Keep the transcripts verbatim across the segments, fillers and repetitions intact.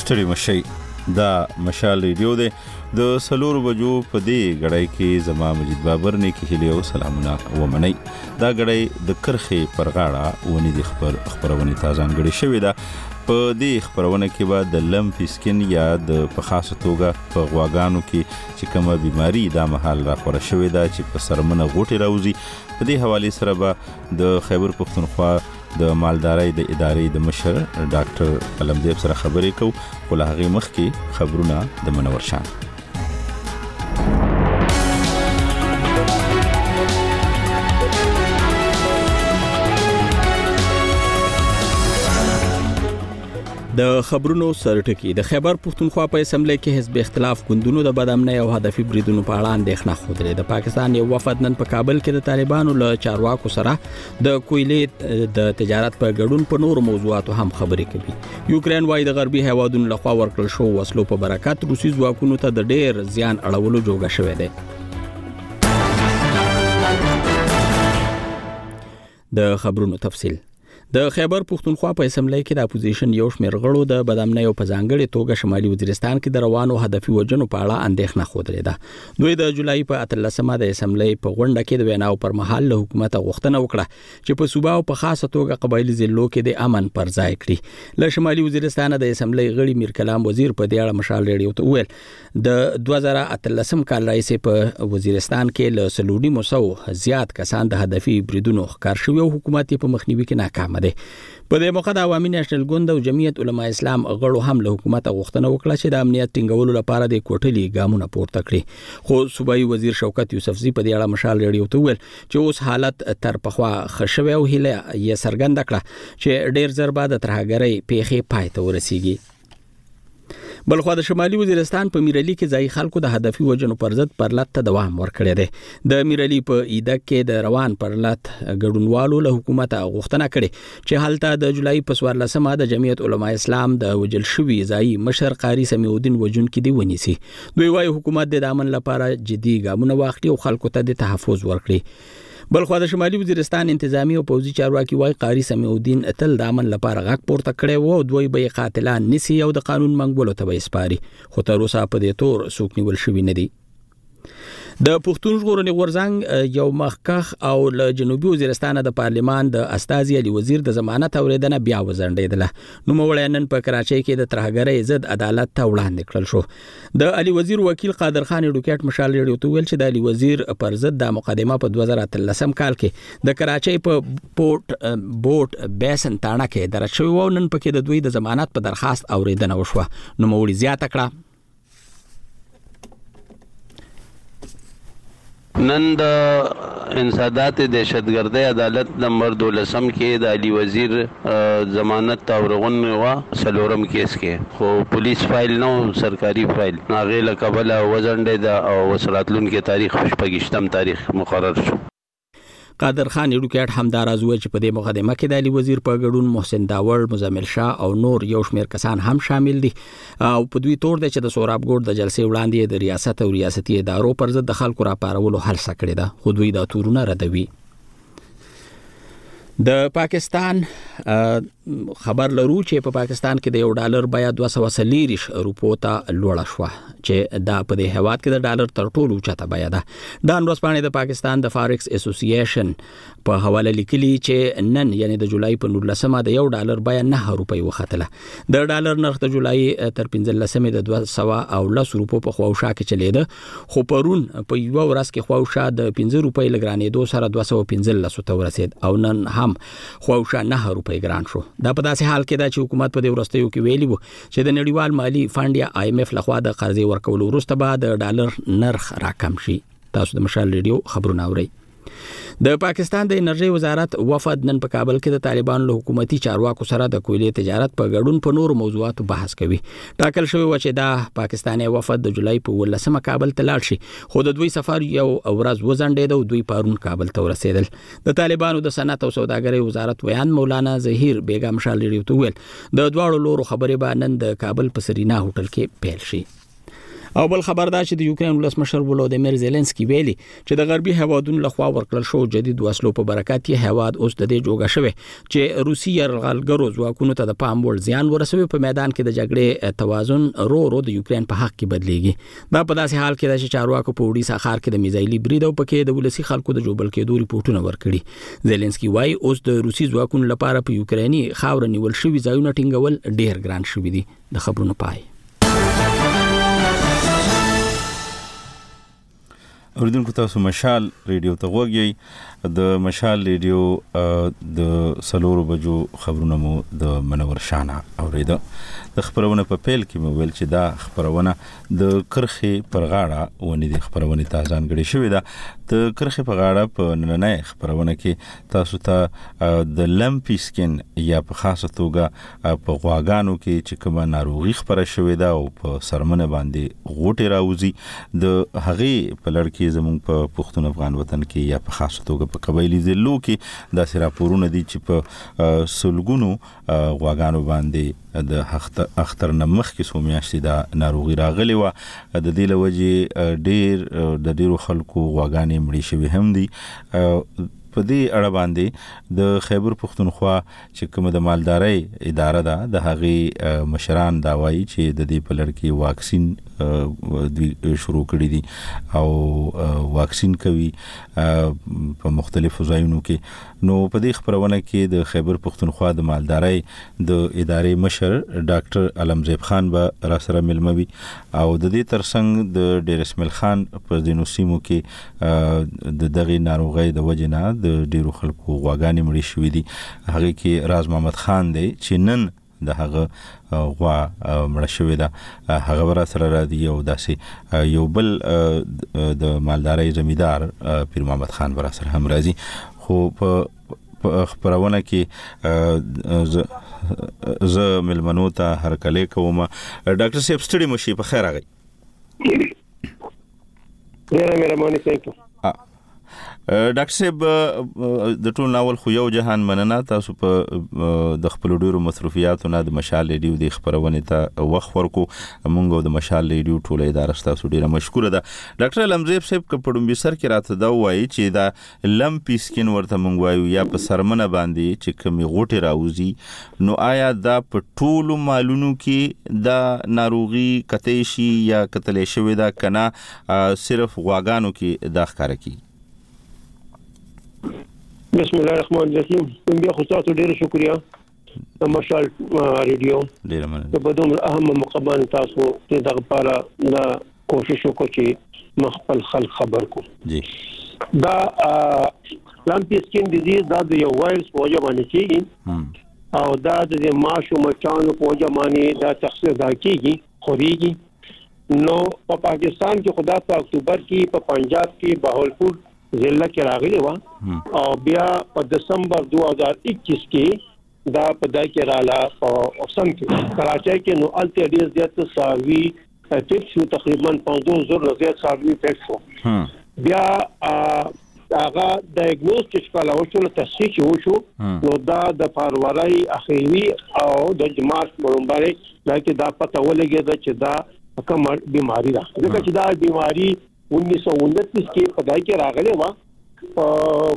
ستړي مشي. دا مشال ریډیو دی د سلور بجو په دې غړای کې زما مجید بابر نه کې هلیو سلامونه ومني. دا غړای د کرخې پر غاړه ونی د خبر خبرونه تازه غړي شوې ده. په دې خبرونه کې به د لمفي سکن یا د په خاصه توګه په غواګانو کې چې کومه بیماری دا مهال را خور شوې ده چې په سرمنه غوټي راوځي. په دې حواله سره به د خیبر پختونخوا د مالدارۍ د ادارې د مشر ډاکټر علمدیب سره خبرې کو. خو له هغې مخکې خبرونه د منور شان. د خبرونو سرټکی د خیبر پختونخوا په اسمبلی کې حزب اختلاف ګوندونو د بدامنۍ او هدفي بریدونو په اړه اندېښنه خوده. د پاکستان یو وفد نن په کابل کې د طالبانو له چارواکو سره د کویلې د تجارت په ګډون په نورو موضوعاتو هم خبرې کوي. یوکرين وايي د غربي هیوادونو لخوا ورکړل شو وسلو په برکت روسي ځواکونو ته د ډېر زیان اړولو جوګه شوې ده. د خبرونو تفصیل. د خیبر پختونخوا په اسمبلی کې د اپوزیشن یو شمېر غړو د بدامنۍ او په ځانګړې توګه شمالي وزیرستان کې د روانو هدفي وژنو په اړه اندېښنه خوده ده. دوی د جولای په اتلسمه د اسمبلی په غونډه کې د ویناو پر مهال له حکومت غوښتنه وکړه چې په صوبه او په خاصه توګه قبایلی ضلعو کې د امن پر ځای کړي. له شمالي وزیرستان د اسمبلی غړي میر کلام وزیر په دې اړه مشال ریډیو ته وویل د دوه زره اتلسم کال راځي په وزیرستان کې له سلوډي موسو زیات کسان د هدفي بریدونو ښکار شوی او حکومت په مخنیوي کې ناکام دی. په دې موخه د عوامي نېشنل ګوند او جمعیت علما اسلام غړو هم له حکومت غوښتنه وکړه چې د امنیت ټینګولو لپاره د کوټلي ګامونه پورته کړي. خو صوبایي وزیر شوکت یوسفزي په دې اړه مشال ریډیو ته وویل چې اوس حالت تر پخوا ښه شوی او هیله یې څرګنده کړه چې ډېر ژر به د ترهګرۍ پیښې پای ته ورسیږي. بلخوا د شمالي وزیرستان په میرلی کې ځای خلکو د هدفي وژنو پر ضد پرلط ته دوام ورکړی دی. د میرلی په ایدک کې د روان پرلط ګډونوالو له حکومت غوښتنه کړې چې هلته د جولای په څوارلسمه د جمعیت علما اسلام د وجل شوي ځای مشر قاری سمیع الدین وژونکي دی ونیسي. دوی وايي حکومت د امن لپاره جدي ګامونه واخلي او خلکو ته د تحفظ ورکړي. بلخوا د شمالي وزیرستان انتظامی او پوځي چارواکي وايي قاری سمیع الدین تل د امن لپاره غږ پورته کړی وو او دوی به قاتلان نسی او د قانون منګولو ته به سپاري. خو تر اوسه په دې تور څوک نیول شوی نه دی. د پښتون ژغورنې غورځنګ یو مخکخ او له جنوبي وزیرستان د پارلمان د استازي علي وزیر د ضمانت اوریدنه بیا وزنډیدله. نوموړی نن په کراچۍ کې د ترهګرۍ ضد عدالت ته وړاندې کړل شو. د علي وزیر وکیل قادر خان ډوکیټ مشال ریډیو ته ویل چې د علي وزیر پر ضد د مقدمه په دوه زره اتلسم کال کې د کراچۍ په پورت بوټ بیسن تاڼه کې درج شوی و. نن پکې د دوی د ضمانت په درخواست اوریدنه وشوه. نوموړي زیاته کړه نن د انسداد دهشتګردۍ عدالت نمبر دولسم کې د علي وزیر ضمانت اورغون وا سلورم کیس کې خو پولیس فایل نو سرکاري فایل هغه له قبل وزنډه د او وسراتلون کې تاریخ شپږشتم تاریخ مقرر شو. قادر خان ډوکیټ همداراز وایي چې په دې مقدمه کې د علي وزیر په ګډون محسن داور، مزمل شاه او نور یو شمېر کسان هم شامل دي او په دوی تور دی چې د سوراب ګوند د جلسې وړاندې د ریاست او ریاستي ادارو پر ضد د خلکو راپارولو هڅه کړې ده. خو دوی دا تورونه ردوي. د پاکستان خبر لرو چې په پاکستان کې د یو ډالر بیا دوه سوه څلېرویشت روپو ته لوړه شوه چې دا په دې هیواد کې د ډالر تر ټولو اوچته بیا ده. ډان ورځپاڼې د پاکستان د فارکس اسوسییشن په حواله لیکلي چې نن یعنی د جولای په نولسمه د یو ډالر بیا نه روپۍ وختله. د ډالر نرخ د جولای تر پنځلسمې د دوه سوه او لس روپو په خواوشا کې چلیده. خو پرون په یوه ورځ کې خواوشا د پنځه روپۍ له ګرانېدو سره دوه سوه پنځلسو ته ورسېد او نن هم خواوشا نه روپۍ ګران شو. دا په داسې حال کې ده چې حکومت په دې وروستیو کې ویلي وو چې د نړیوال مالی فنډ یا آی ایم ایف لخوا د قرضې ورکولو وروسته به د ډالر نرخ راکم شي. تاسو د مشال ریډیو خبرونه اورئ. د پاکستان د انرژي وزارت وفد نن په کابل کې د طالبانو له حکومتي چارواکو سره د کویلې تجارت په ګډون په نورو موضوعاتو بحث کوي. ټاکل شوی و چې دا پاکستاني وفد د جولای په ولسمه کابل ته لاړ شي خو د دوی سفر یو ورځ وځنډېد او دوی پرون کابل ته ورسېدل. د طالبانو د صنعت او سوداګرۍ وزارت ویان مولانا ظهیر بیگم شال ریډیو ته ویل د دواړو لورو خبرې به نن د کابل په سرینا هوټل کې پیل شي. او بل خبر دا چې د یوکرين ولسمشر ولودیمیر زيلنسکي ویلي چې د غربي هوادونو لخوا ورکړل شو جدید وسلو په برکت یې هواد اوس د دې جوړه شوی چې روسي یرغلګرو ځواکونو ته د پام وړ زیان ورسوي په میدان کې د جګړې توازن رو رو د یوکرين په حق کې بدليږي دا په داسې حال کې د چارواکو په وړي ساخار کې د میزایلی بریدو پکې د ولسی خلکو د جوبل کېدو ریپورتونه ورکړي زيلنسکي وايي اوس د روسي ځواکونو لپاره په یوکريني خاور نیول شوی ځایونه ټینګول ډیر ګران شوی دي د خبرونو پای اوریدونکو تاسو مشال ریډیو ته وګورئ د مشال ریډیو د سلورو بجو خبرونه مو د منور شانه اوریده د خبرونه په پیل کې مو ویل چې دا خبرونه د کرخې پر غاړه ونی د خبرونه تازان غړي شوې ده د کرخې په غاړه په نننۍ خبرونه کې تاسو ته د لمپی سکن یا په خاصه توګه په غواګانو کې چې کومه ناروغي خبره شوې ده او په سرمنه باندې غوټه راوځي د هغه په لړ کې زموږ په پښتون افغان وطن کې یا په خاصه توګه په قبایلی ضلعو کې د سراپورونه دي چې په سلګونو غواګانو باندې د اختر نمخ کې سومیاشتي د ناروغي راغلی و د دې لوجه ډیر د ډیرو خلکو غواګانې مړي شوی هم دي په دې اړه باندې د خیبر پختونخوا چې کوم د مالدارۍ اداره ده د هغې مشران دا وایي چې د دې په لړ کې واکسین شروع کړي دي او واکسین کوي په مختلفو ځایونو کې نو په دې خبرونه کې د خیبر پختونخوا د مالدارۍ د ادارې مشر ډاکټر علمزیب خان به را سره ملموي او د دې ترڅنګ د ډیر اسماعیل خان په دینو سیمو کې د دغه ناروغي د وجنه د ډیرو خلکو غواګانې مړي شوې دي هغه کې راز محمد خان دی چې نن د هغه غوا مړه شوې ده هغه ورا سره را دي او داسې یو بل د مالدارۍ زمیدار پیر محمد خان ورا سره هم راځي خو په خبرونه کې ز ملمنو ته هر کله کوم ډاکټر صاحب ستړي مشي په خیر راغی ډیره مهرباني کوم ډاکټر صاحب د ټول ناول خو یو جهان مننه تاسو په د خپل ډیرو مصرفیاتو نه د مشال ریډیو د خبرونه ته وخت ورکو مونږ د مشال ریډیو ټول اداره تاسو ډیره مشکوره ده ډاکټر علمزیب صاحب په پړم بسر کې راته دا وایي چې دا لمپی سکن ورته مونږ وایو یا په سرمنه باندې چې کمی غوټه راوځي نو آیا دا په ټول مالونو کې دا ناروغي کته شي یا کتلې شوی دا کنه صرف غواګانو کې دا ښکار کی بسم الله الرحمن الرحیم بیا خو تاسو ډیر شکریا د مشال ریډیو ډیر مننه په بدوم اهم مقبان تاسو ته دغه لپاره دا کوشش وکړو چې مخبل خلک خبر کو جی دا لامپی سکین ډیزیز دا د یو وایرس په وجه باندې کیږي او دا د ماشو مچانو په وجه باندې دا تخصیص دا کیږي خوريږي نو په پاکستان کې خدا په اکتوبر کې په پنجاب کې بهاولپور ضلع کې راغلی و او بیا په دسمبر دو هزار اکیس کې دا په دای کې رااله او سم کې کراچۍ کې نو الټي ډیز زیات ساوي ټیک شو تقریبا پنځه زره زیات ساوي ټیک شو بیا هغه ډایګنوز چې کله وشو تشخیص وشو نو دا د فروری اخیری او د مارچ مرومبره دا کې دا پته ولګی چې دا کوم بیماری ده ځکه چې دا بیماری उन्नीस सौ उनतीस کې پدای کې راغلی و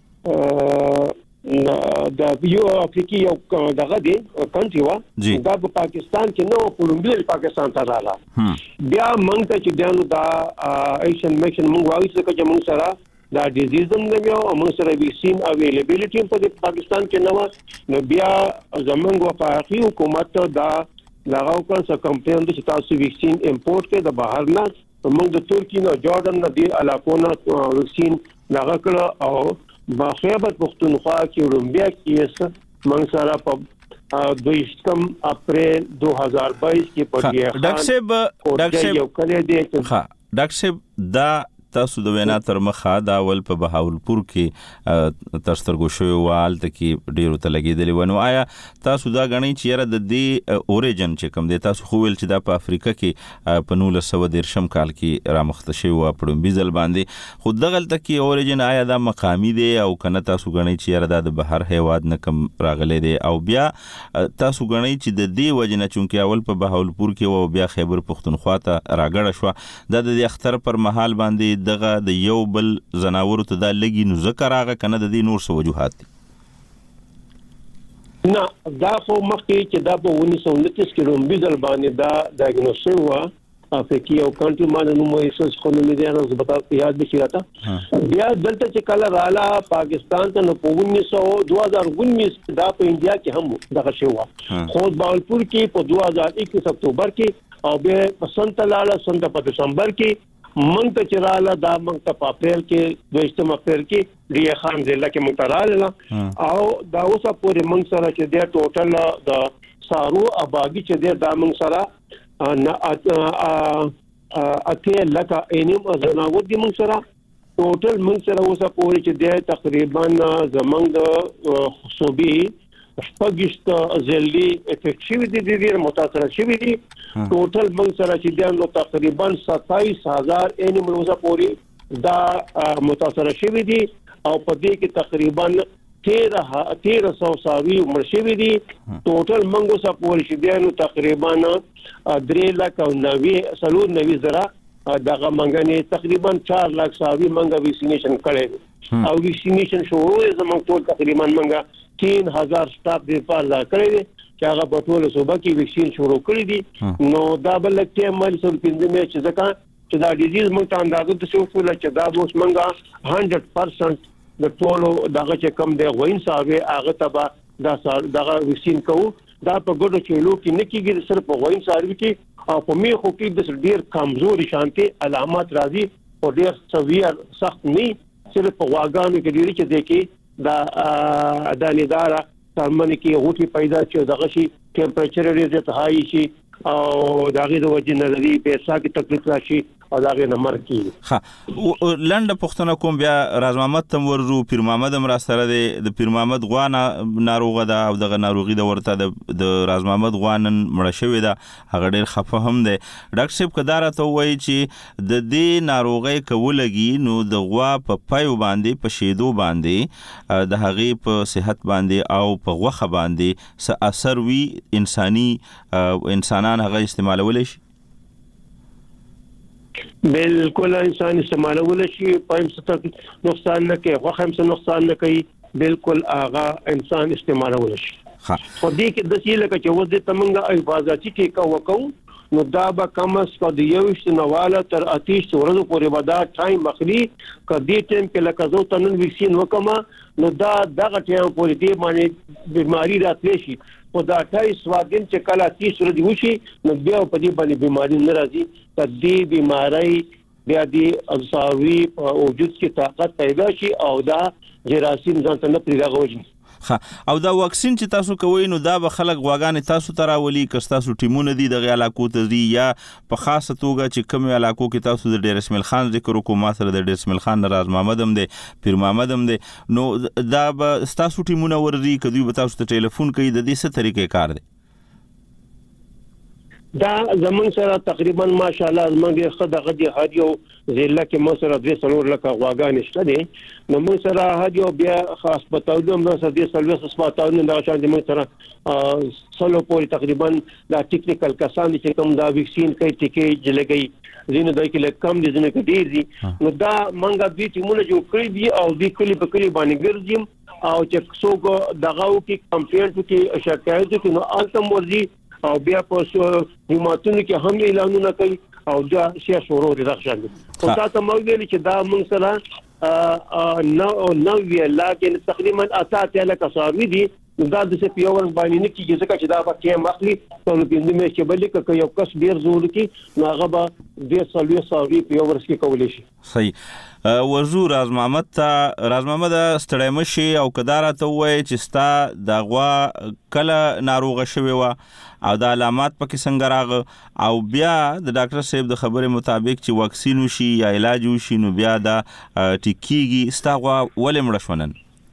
د یو افریقي یو دغه دی کنټری و دا په پاکستان کې نو کولمبیا پاکستان ته رااله بیا موږ ته چې دانو دا ایشن میشن موږ وایو چې موږ سره دا ډیزیز هم دی او موږ سره ویکسین اویلیبিলিټی په پاکستان کې نو نو بیا زمونږ وفاقي حکومت دا لغاو کړ څه کمپاین چې تاسو ویکسین امپورټ کې د بهر نه موږ د ترکی نه جارډن نه دی علاقونه ویکسین لغا کړ او باخیبر پختونخوا کې رومبیا کې موږ سره په دویشتم اپریل دو هزار بائیس کې پټیه ډاکټر صاحب ډاکټر صاحب یو کله دی ها ډاکټر صاحب دا تاسو د وینا تر مخه دا ول په بهاولپور کې تر سترګو شوی وال ته کې ډیرو ته لګیدلی ونه آیا تاسو دا غنی چې یره د دې اوريجن چې کوم دی تاسو خو ویل چې دا په افریقا کې په نولس سوه دیرشم کال کې رامخته شوی و په بيزل باندې خو دغلته کې اوريجن آیا دا مقامی دی او کنه تاسو غنی چې یره دا د بهر هیواد نه کم راغلی دی او بیا تاسو غنی چې د دې وجنه چونکه اول په بهاولپور کې او بیا خیبر پختونخوا ته راګړه شو دا د اختر پر مهال باندې دغه د یو بل زناور ته دا لګي نو ذکر راغه کنه د دې نور څه وجوهات دي نه دا خو مخکې چې دا په انیس سو انتیس کې رومبیزل باندې دا ډایګنوسټ و افریقی او کنټری باندې نو مې سوچ خو نه دی راځي بتا یاد به شي بیا دلته چې کله رااله پاکستان ته نو په انیس سو دو هزار انیس دا په انډیا کې هم دغه شی و خو بهاولپور کې په دو هزار اکیس اکتوبر کې او به په سنت لاله سنت په دسمبر کې مونږ ته چراله دا مونږ ته په اپریل کې دویشتم اپریل کې ډی خان ضلع کې مونږ رااله او دا اوسه پورې مونږ سره چې د ټوټل د سارو آبادی چې د دا مونږ سره نه اته لکه انیم زناور دي مونږ سره ټوټل مونږ سره اوسه پورې چې د تقریبا زمنګ د صوبي شپږشت ځلې افیکټ شوی دي د دې متاثر شوی دي ټوټل مونږ سره چې د نو تقریبا ستایس هزار انیم اوسه پورې دا متاثر شوی دي او په دې کې تقریبا تیرہ تیرہ سو ساوی عمر شوی دي ټوټل منګو سپور شي دی نو تقریبا درې لک او نوي سلور نوي زرا دغه منګنې تقریبا چار لک ساوی منګه ویکسینیشن کړي او ویکسینیشن شروع زموږ ټول تقریبا منګه تین هزار سټاف دی په لا کړی چې هغه په ټول صوبه کې ویکسین شروع کړی دي نو دا بل کې مل سر پنځه مې چې ځکه چې دا ډیزیز موږ ته اندازه د شو فل چې دا اوس منګه صد پرسنټ د ټولو دغه چې کم دی غوین ساوي هغه تبا دا دغه ویکسین کوو دا په ګډو چلو کې نه کېږي صرف په غوین ساوي کې او په میخو کې د ډیر کمزوري شانتي علامات راځي او ډیر سویر سخت نه صرف په واګانو کې ډیری چې دی کې دا د لیداره ترمن کې غوټي پیدا چې دغه شي ټمپریچر ډیر زیات هاي شي او دغه د وجه نه لري په اسا کې تکلیف راشي او داغه نمبر کې ها لنډه پښتنه کوم بیا راز محمد تم ورزو پیر محمد هم را سره د پیر محمد غوانا ناروغه ده او دغه ناروغي د ورته د راز محمد غوانن مړ شوی ده هغه ډیر خفه هم ده ډاکټر صاحب کدار ته وایي چې د دې ناروغي کولګي نو د غوا په پایو باندې په شیدو باندې د هغه په صحت باندې او په غوخه باندې څه اثر وی انساني انسانان هغه استعمالول شي بالکل انسان استعمالول شي پایم ست نقصان نه کوي خو هم څه نقصان نه کوي بالکل هغه انسان استعمالول شي ها خو دې کې د سې لکه چې وځي تمنګ حفاظتي کې کو وکاو نو دا به کم از کم د یو شنواله تر اتیش ورځې پورې به دا ټایم اخلي کدي ټیم کې لکه زو تنن ویکسین وکما نو دا دغه ټیم پورې دې باندې بیماری راتلی شي او دا اٹھائیس واګن چې کله تیس ورځې وشي نو بیا په دې باندې بیماری نه راځي د دې بیماری بیا دې ازاوی په وجود کې طاقت پیدا شي او دا جراثیم ځان ته نه پریږدي ها او دا واکسین چې تاسو کوی نو دا به خلک غواګانې تاسو ته راولي که تاسو ټیمونه دي د علاقو ته دي یا په خاصه توګه چې کوم علاقو کې تاسو د ډیر اسماعیل خان ذکر وکړو ما سره د ډیر اسماعیل خان راز محمد هم دی پیر محمد هم دی نو دا به تاسو ټیمونه ورزي کدی به تاسو ته ټلیفون کوي د دې څه طریقې کار دی دا زمون سره تقریبا ماشاءالله زمونږ خدغه دی هر یو ضلع کې مو سره د څلور لکه غواګان شته دي نو مو سره هر یو بیا خاص پتاوډو مو سره د سلوس پتاوډو دا شان دي مو سره سلو پورې تقریبا دا ټیکنیکل کسان چې کوم دا ویکسین کوي ټیکې جلګي زینو دای کې کم دي زینو کې ډیر دي نو دا منګه دې ټیمونه جوړ کړی دي او دې کلی په کلی باندې ګرځیم او چې څوک دغه کې کمپلینټ کې شکایت کوي نو التم ورځي او بیا په حکومتونو کې هم اعلانونه کوي او دا شیا شروع دي راځي او تاسو مو ویل چې دا موږ سره نو نو وی لکه تقریبا اته لکه ساروي دي دا د څه په ور باندې نه کیږي ځکه چې دا په کې مخلي ټول پینځه مې چې بلې ک یو کس ډیر زور کې ناغه به ډیر سالوي ساوي په ور کې کولې شي. صحیح ورزو راز محمد ته راز محمد ستړی مشي او کدار ته وای چې ستا د غوا کله ناروغه شوی و او د علامات پکې څنګه راغ او بیا د ډاکټر صاحب د خبرې مطابق چې واکسین وشي یا علاج وشي نو بیا دا ټیکيږي ستا غوا ولې مړ شونن؟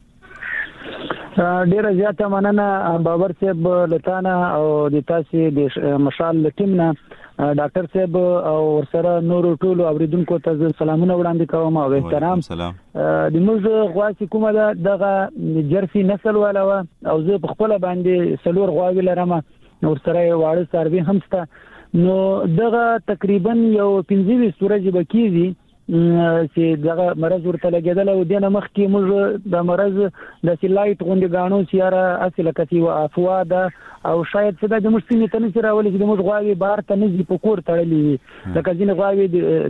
ډیره زیاته مننه بابر صاحب لتانه او د تاسو د مشال ټیم نه ډاکټر صاحب او سره نور ټول اوریدونکو ته سلامونه وړاندې کوم او احترام. د موږ غوا چې کومه ده دغه جرسي نسل والا او زه په خپل باندې سلور غواوی لرم نو سره واړه سروي هم ستا نو دغه تقریبا یو پنځه ورځې بکیږي چې دغه مرز ورته لګیدل او دنه مخ کې موږ د مرز د سلایت غونډه غاڼو سیاره اصله کتی او افوا ده او شاید څه د مشتمه تنه سره ولې چې موږ غواوی بهر ته نزي په کور تړلې د کزین غواوی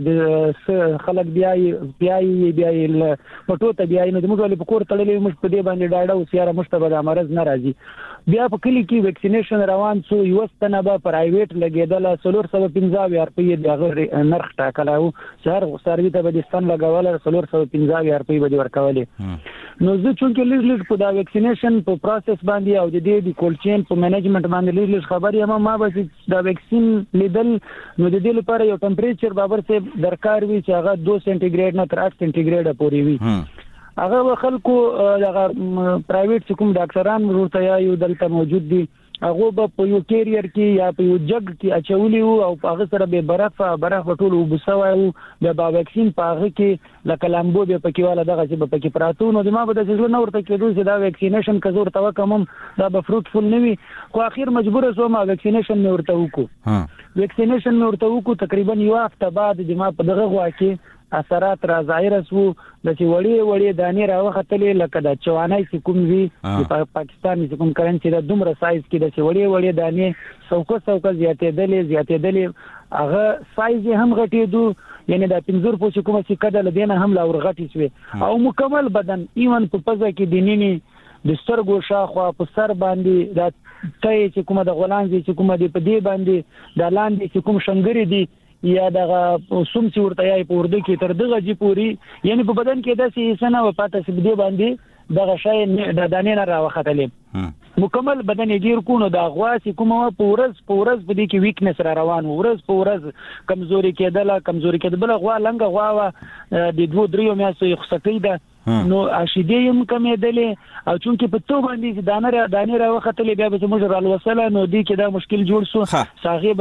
د خلک بیاي بیاي بیاي پټو ته بیاي نو موږ ولې په کور تړلې موږ په دې باندې ډاډه او سیاره مشتبه د مرز ناراضي. بیا په کلی کې ویکسینیشن روان سو یو ستنه به پرایویټ لګیدل سلور سو پنځه روپیه د نرخ ټاکلو شهر سروي ته به ستن لګول سلور سو پنځه روپیه به ورکولې نو زه چونکې لږ لږ په دا ویکسینیشن په پروسس باندې او د دې د کولډ چین په منیجمنت باندې لږ لږ خبرې یم ما به دا ویکسین لیدل نو د دې لپاره یو ټمپریچر بابر صاحب درکار وي چې هغه دو سنټیګریډ نه تر اټ سنټیګریډ پورې وي. هغه خلکو دغه پرایویټ کوم ډاکټران ورته یو دلته موجود دي هغه به په یو کیریئر کې یا په یو جګ کې اچولي او هغه سره به برف برف ټول وبسوي د با ویکسین په هغه کې لکه لامبو به پکې والا دغه چې په کې پراتو نو د ما به د څه نو ورته کېدو چې دا ویکسینیشن کزور تا کوم دا به فروټفل نه وي خو اخر مجبور سو ما ویکسینیشن مې ورته وکړو ویکسینیشن مې ورته وکړو تقریبا یو هفته بعد د ما په دغه غوا کې اثرات را ظاهر شو د چې وړي وړي دانې راوختلې لکه د چوانای چې کوم وی د پاکستان چې کوم کرنسي د دومره سایز کې د چې وړي وړي دانې څوک څوک زیاتې دلې زیاتې دلې هغه سایز هم غټېدو یعنی د پنځور په کومه چې کده لدینه هم لا ورغټې شوی او مکمل بدن ایون په پزه کې د نینی د سترګو شاخوا په سر باندې د تای چې کومه د غولانځي چې کومه دی په دی باندې د لاندې چې کوم شنګری دی یا دغه سوم چې ورته یې پورده کې تر دغه جی پوری یعنی په بدن کې داسې سنه و پاته سب دی باندې دغه شای د دانې نه راوختلې مکمل بدن یې ډیر کو نو د غوا چې کومه پورز پورز په دې کې ویکنس را روان ورز پورز کمزوري کېدله کمزوري کېدله غوا لنګ غوا د دوه دریو میاشتو خصتې ده نو اشیدې هم کمېدلې او چونکې په تو باندې دانه دانې را وختلې بیا به موږ رال وسله نو دې کې دا مشکل جوړ شو صاحب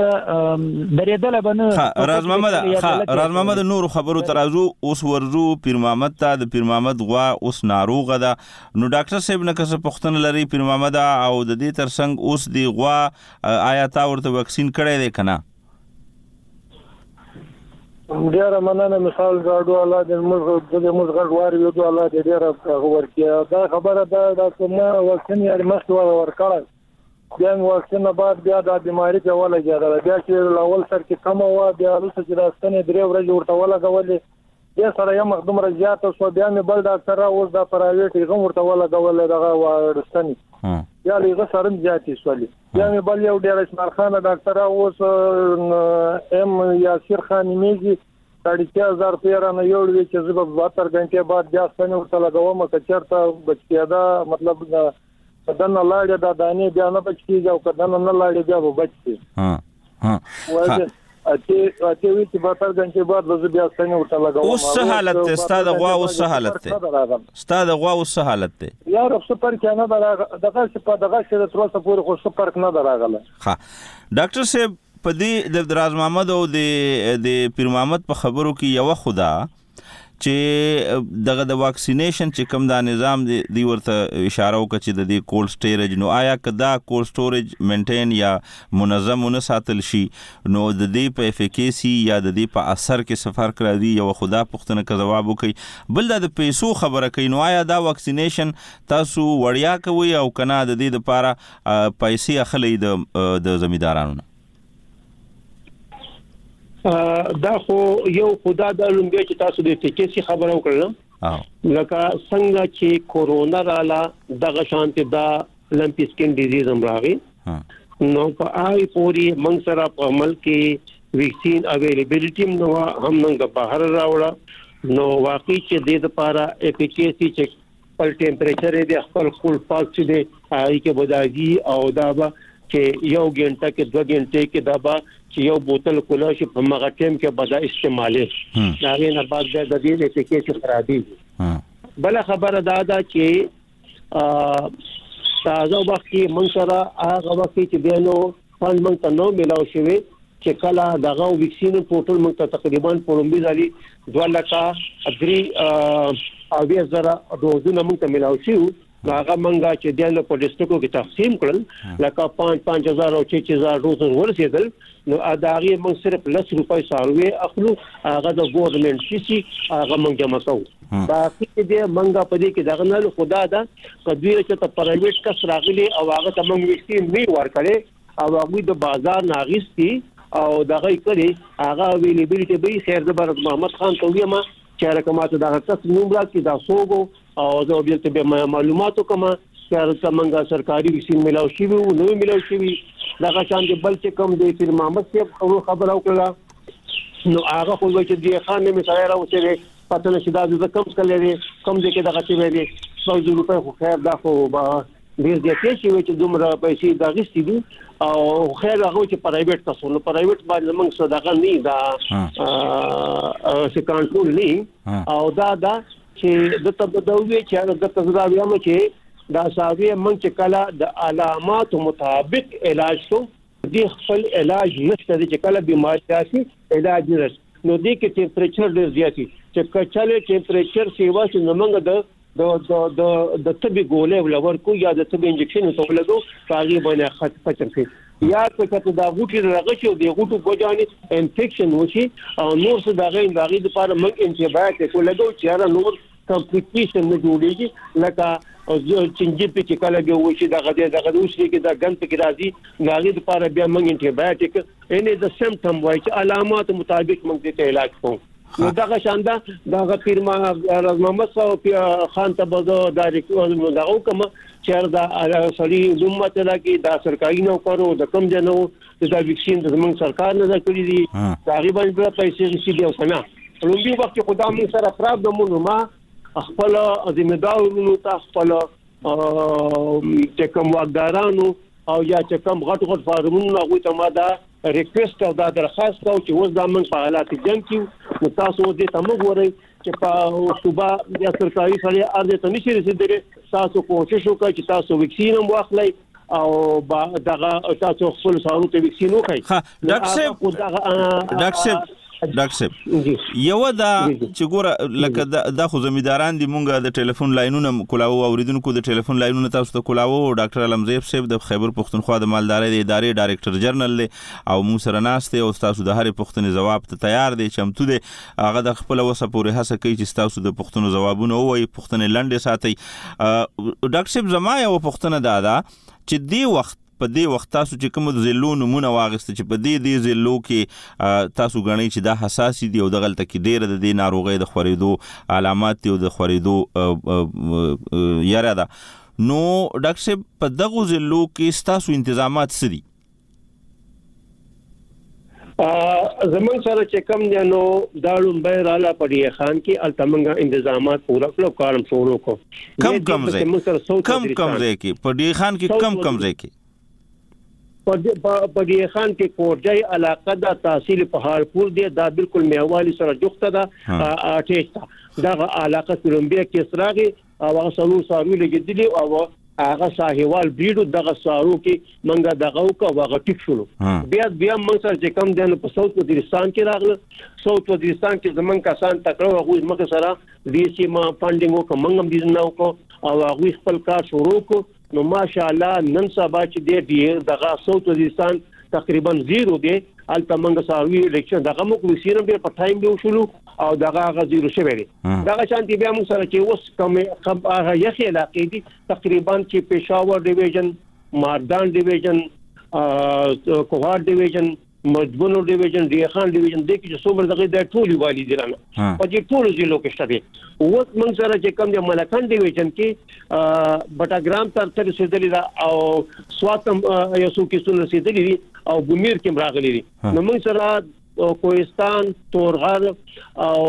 درېدل بنه راز محمد راز محمد نور خبرو ترازو اوس ورزو پیر محمد ته د پیر محمد غوا اوس ناروغه ده نو ډاکټر صاحب نه کس پختن لري پیر محمد او د دې ترڅنګ اوس دی غوا آیا تا ورته واکسین کړی دی کنه؟ ډیره مننه مثال غاډو الله د موږ د موږ غاډوار یو د الله د ډیره ورکیا دا خبره ده د کومه واکسین یې مخکې ورکړل بیا واکسین بعد بیا د بیماری په ولا جوړه بیا چې اول سر کې کم و بیا وروسته چې راستنه درې ورځې ورته ولا غولې بیا سره یې مخدوم رضایت او بیا مې بل ډاکټر اوس د پرایویټ غو ورته ولا غولې دغه ورستنی یا لږه سرم زیاتې سولې بیا مې بل یو ډیر اسماعیل خان ډاکټر اوس ام یاسر خان میږي اړتیا زار پیرا نه یو وی چې زه په بهتر غنټه بعد بیا څنګه ورته لګوم که چرته بچیاده مطلب بدن لاړې دا دانې بیا نه بچیږي او کدن نه لاړې بیا به بچي ها ها اته اته وی چې بهتر غنټه بعد زه بیا څنګه ورته لګوم اوس څه حالت ته ستاد غوا اوس څه حالت ته ستاد غوا اوس څه حالت ته یا رب سپر کې نه دغه څه په دغه څه تر اوسه پورې خو سپر نه دراغله ها ډاکټر صاحب په دې د راز محمد او د د پیر محمد په خبرو کې یو خدا چې دغه د واکسینیشن چې کوم دا نظام دی ورته اشاره وکړي چې د دې کولډ سټوریج نو آیا کدا کولډ سټوریج مینټین یا منظم ونه ساتل شي نو د دې په افیکیسی یا د دې په اثر کې سفر کړی یو خدا پښتنه کا جواب وکړي بل د پیسو خبره کوي نو آیا دا واکسینیشن تاسو وړیا کوي او کنه د دې لپاره پیسې اخلي د د زمیدارانو نه دا خو یو خدا د لومبیا چې تاسو د افیکیسی خبره وکړل لکه څنګه چې کورونا رااله دغه شانته دا لمپي سکن ډیزیز هم راغی. نو په آی پوری موږ سره په عمل کې ویکسین اویلیبিলিټی نو هم موږ بهر راوړه. نو واقعي چې د لپاره افیکیسي چې پر ټمپریچر دې خپل خپل پاک چې دې آی کې بدایي او دا به چې یو غنټه کې دوه غنټه کې دا به چې یو بوتل کولا شي په مغه ټیم کې بدا استعمالي دا غي نه بعد د دې افیکیسي خرابي. بل خبره دا ده چې تازه وخت کې موږ سره هغه وخت چې دینو فند موږ ته نو ملاو شوی چې کله دغه ویکسین پورټل موږ ته تقریبا پرومبي ځالي دوه لکه اګري او بیا زره دوزونه موږ ته ملاو شو. هغه منګه چې دینو په ډیسټریکټو کې تقسیم کړل لکه پانچ پانچ هزار او شش هزار روزن ورسېدل. نو اداري موږ صرف لس روپۍ ساروي اخلو هغه د ګورنمنت شي هغه موږ جمع کوو. باقي دې منګه په دې کې دغه نه خدا دا کدوې چې ته پرایویټ کس راغلي او هغه ته موږ ویکسین نه ورکړي او هغه د بازار ناغستی او دغه کړي هغه اویلیبিলিټي به خیر د برد محمد خان ته ویما چې رقمات دغه کس نوم راکې دا سوګو او زه بیا ته معلوماتو کوم چې څنګه سرکاري ویکسین ملاو شي وو نو ملاو شي دغه شان دي بل چې کوم دی پیر محمد صاحب خبر او کړه نو هغه خو چې دی خان نه مثال راوځي پته نشي دا د کم کړي کم دي کې دغه څه ویلي څو روپے خو خیر دا خو ډیر ځکه چې چې دومره پیسې دا غستې دي او خیر هغه چې پرایویټ تاسو نو پرایویټ باندې موږ صدقه نه دا چې کنټرول نه او دا دا چې د تبدوی چې د تزراویه مو چې دا ساوی موږ چې کله د علامات مطابق علاج کو د خپل علاج نشته چې کله بیماری راشي علاج نشته نو دې کې ټمپریچر ډیر زیاتی چې کچاله ټمپریچر سیوا چې نمنګ د د د د د طبي ګولې ولور کو یا د طبي انجکشن ته ولګو هغه باندې خط پچم شي یا چې دا غوټي راغشي او د غوټو ګوجاني انفیکشن وشي او نور څه دغه دغه لپاره موږ انټي ولګو چې را نور کمپلیکیشن نه جوړیږي لکه او چې چې کله به وشي دغه دغه وشي کې دا ګنت کې راځي هغه لپاره بیا موږ انټي بایوټیک ان د سمپټم وایي چې علامات مطابق موږ ته علاج کوو. نو دغه شاندا دغه پیر ما محمد صاحب خان ته بده ډایرکټ نو دغه کوم چې دا سړي امت ته کې دا سرکاري نو کارو د کم جنو دا ویکسین د زمون سرکار نه کړی دي تقریبا په پیسې شي دی او کنه لومبي وخت خدا مون سره خراب د مون ما خپل ذمہ دارونو ته خپل چې کوم واګدارانو او یا چې کوم غټ غټ فارمونو هغه ته ما دا ریکوست او دا درخواست کوم چې اوس دا موږ په حالات جنگ کې نو تاسو دې ته موږ وره چې په صوبه یا سرکاري سړي ارزه ته نشي رسیدلی تاسو کوشش وکړئ چې تاسو ویکسین هم واخلئ او دغه تاسو خپل سارو ته ویکسین وکړئ. ډاکټر صاحب ډاکټر صاحب ډاکټر صاحب یو دا چې ګوره لکه د خو زمیداران دي مونږه د ټلیفون لاینونه کولاو اوریدونکو د ټلیفون لاینونه تاسو ته کولاو ډاکټر علمزیب صاحب د خیبر پښتونخوا د مالدارۍ د ادارې ډایرکټر جنرال دی او موږ سره ناست دی او تاسو د هرې پوښتنې جواب ته تیار دی چمتو دی هغه د خپل وسه پورې هڅه کوي چې تاسو د پوښتنو جوابونه ووایي پوښتنې لنډې ساتي. ډاکټر صاحب زما یو پوښتنه دا ده چې دی وخت په دې وخت تاسو چې کوم د زلو نمونه واغسته چې په دې دې زلو کې تاسو غنئ چې دا حساس دي او د غلطه کې ډېر د دې ناروغۍ د خورېدو علامات دي او د خورېدو یاره ده نو ډاکټر صاحب په دغه زلو کې تاسو انتظامات څه دي؟ زمون سره چې کم دی نو دا لومبه رااله پړی خان کې التمنګ انتظامات پورا کړو کارم شروع کو کم کم ځای کم کم ځای کې پړی خان کې کم کم ځای کې پړی خان کې کوټای علاقه د تحصیل په حالپور دی دا بالکل میوالي سره جوخته ده اټیستا دا علاقه کولمبیا کې سراغي او هغه سلو سارو لګیدلی او هغه ساحوال بیډو دغه سارو کې منګه دغه او هغه ټیک شول بیا بیا موږ سره چې کم دنه په ساوث وزیرستان کې راغله ساوث وزیرستان کې زمون کسان تکړه هغه موږ سره ډي سي ما فاندینګ وکړ موږ هم دې نه وکړو او هغه خپل کار شروع کو نو ماشاءالله نن سبا چې دې دغه ساوث وزیرستان تقریبا زیرو دی الته موږ ساروي الیکشن دغه موږ وسیرم په ټایم دی شروع او دغه غ زیرو شوی دی دغه شانتي بیا موږ سره چې اوس کوم هغه یخي علاقې دي تقریبا چې پېښور ډیویژن ماردان ډیویژن کوهار ډیویژن مجبونو ډیویژن ډی خان ډیویژن د کې څومره دغه د ټولي والي دي رانه په دې ټولو ضلعو کې شته دي او موږ سره چې کوم د ملکان ډیویژن کې بټاګرام تر تر رسیدلی دا او سواتم یو څو کې څو رسیدلی دي او بومیر کې راغلي دي نو موږ سره کوهستان تورغر او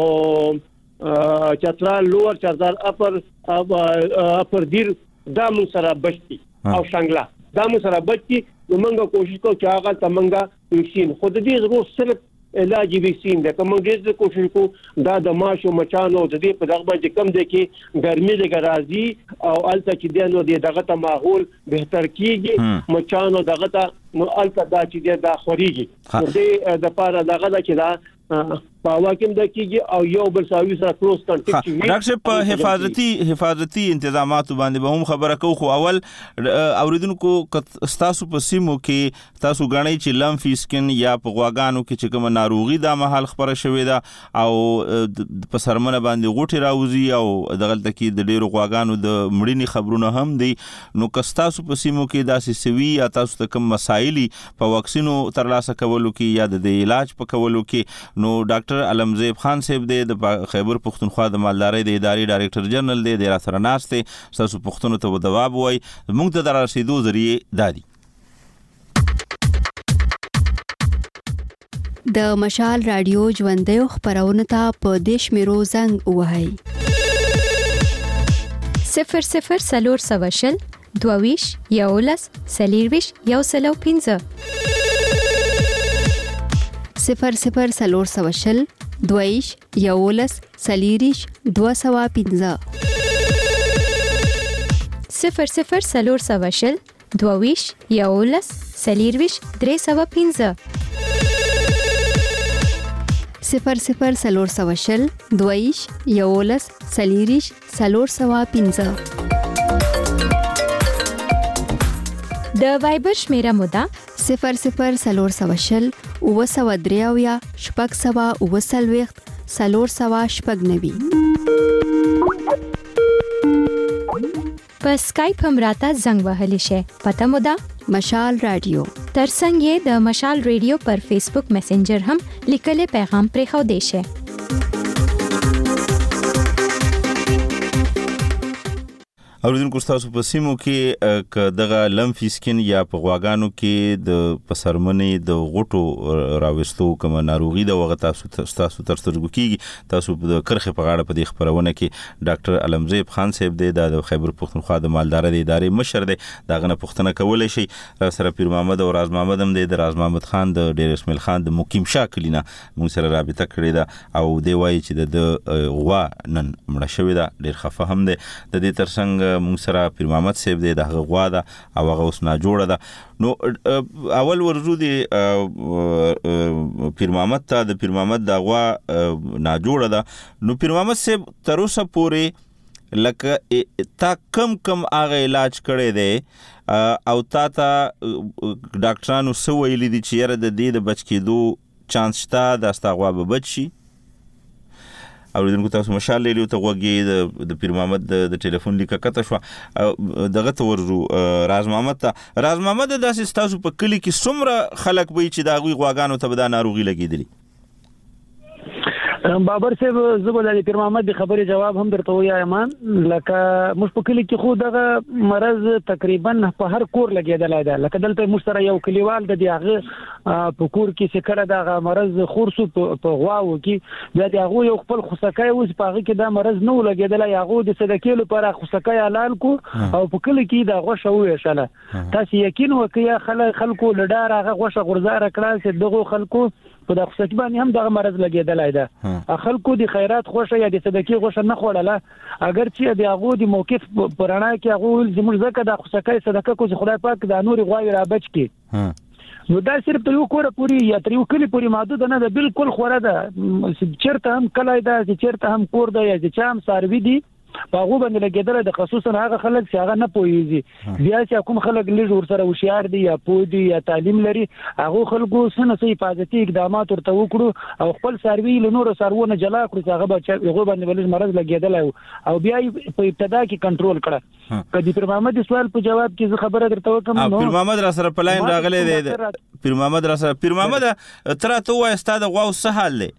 چترال لوور چترال اپر اپر دیر دا موږ سره بچي او شانګلا دا موږ سره بچي نو موږ کوشش کوو چې هغه تمنګا ویکسین خود دې ضرور صرف علاج ویکسین ده کوم دې کوشش کوو دا د ماشو مچانو د دې په دغه باندې کم دي کې ګرمي د ګرازي او الته چې د نو دغه ته ماحول بهتر کیږي مچانو دغه ته نو الته دا چې دا خوريږي دې د پاره دغه چې دا په واکم د کیږي او یو بل ساوي سره کروس کنټیکټ وي ډاکټر په حفاظتي حفاظتي تنظیمات باندې به هم خبره کوو خو اول اوریدونکو تاسو په سیمو کې تاسو غاڼې چې لمفي سکن یا په غواګانو کې چې کوم ناروغي د محل خبره شوې ده او په سرمنه باندې غوټي راوځي او دغلت کې د ډیرو غواګانو د مړینې خبرونه هم دي نو که تاسو په سیمو کې داسې سوي یا تاسو ته کوم مسایل په واکسینو ترلاسه کولو کې یا د علاج په کولو کې نو ډاکټر علمزیب خان صاحب د خیبر پختونخوا د مالدارۍ د ادارې ډایریکټر جنرال دی د راسره ناشته تاسو پښتون ته جواب وای موږ ته در رسیدو ذریعہ دادي د مشال رادیو ژوندۍ خبرونه ته په دیش میرو زنګ وهاي صفر صفر سلور سواشل دوویش یولس سلیرویش یو سلو پینځه صفر صفر سلور سواشل دویش یولس سلیریش دو سوا پینځه صفر صفر سلور سواشل دویش یولس سلیرویش درې سوا پینځه صفر صفر سلور سواشل دویش یولس سلیریش سلور سوا پینځه د وایبر شمیره مودا صفر صفر سلور سواشل او سوا دریاویا شپږ سوا او سلويخت سلور سوا شپږ نوي په اسکایپ هم راته زنګ وهلی شي پته مو ده مشال رادیو ترڅنګ یې د مشال رادیو پر فیسبوک میسنجر هم لیکلي پیغام پرې خو دی شي اوریدونکو تاسو په سیمو کې ک دغه لمفي سکن یا په غواګانو کې د پسرمنې د غټو راوستو کوم ناروغي د وغه تاسو تاسو تر سترګو کېږي تاسو د کرخه په غاړه په دې خبرونه کې ډاکټر علمزیب خان صاحب د خیبر پختونخوا د مالدارۍ د ادارې مشر دی دا غنه پښتنه کولای شي سره پیر محمد او راز محمد هم د راز محمد خان د ډیر اسماعیل خان د مقیم شاکلینا موږ سره رابطه کړې ده او دی وایي چې د غوا نن مړه شوې ده ډیر خفه هم دی د دې ترڅنګ موږ سره پیر محمد صاحب دی د غوا ده او هغه اوس نه جوړه ده نو اول ورزو دی پیر محمد ته د پیر محمد د غوا نه جوړه ده نو پیر محمد صاحب تر اوسه پورې لکه تا کم کم هغه علاج کړی دی او تا ته ډاکټرانو څه ویلي دي چې یاره د دې د بچ کېدو چانس شته دا ستا غوا به بچ شي اوریدونکو تاسو مشال لیلیو ته غوږی د پیر محمد د ټلیفون لیکه کته شو دغه ته ورزو راز محمد ته راز محمد داسې تاسو په کلی کې څومره خلک وي چې دا غوي غواګانو ته به دا ناروغي لګیدلی بابر صاحب زبر د پیر محمد د خبرې جواب هم درته وایم لکه موږ په کلی کې خو دغه مرز تقریبا په هر کور لګیدل دی لکه دلته موږ سره یو کلیوال د دیغه په کور کې چې کړه دغه مرز خورسو په غواو کې د هغه یو خپل خصکای اوس په هغه کې دا مرز نو لګیدل هغه د صدقې لپاره خصکای حلال کو او په کلی کې دا غوښه وې شاله تاسو یقین وکیا خلکو لډار هغه غوښه غرزار کړه چې دغه خلکو په د خصکې باندې هم دغه مرز لګیدل دی خلکو د خیرات خوښه یا د صدقې خوښه نه خوړله اگر چې د هغه د موقف پرانا کې هغه زموږ زکه د خصکای صدقه کو چې خدای پاک د نور غواوی را بچ کی نو دا صرف ته یو کوره پوری یا تر یو کلی پوری محدود نه ده بالکل خوره ده چیرته هم کلای ده چې چیرته هم کور ده یا چې چا هم ساروی دي په هغه باندې لګیدل د خصوصا هغه خلک چې هغه نه پوهیږي بیا چې کوم خلک لږ ورسره هوښیار دي یا پوه دي یا تعلیم لري هغه خلکو سن سي حفاظتي اقدامات ورته وکړو او خپل سروي له نورو سروونه جلا کړو چې هغه به هغه باندې ولې مرض لګیدل او بیا په ابتدا کې کنټرول کړه. کدي پر محمد سوال په جواب کې خبره درته وکم نو پیر محمد را سره پلاین راغلی دی پیر محمد را سره پیر محمد تر ته وای استاد غواو څه حال دی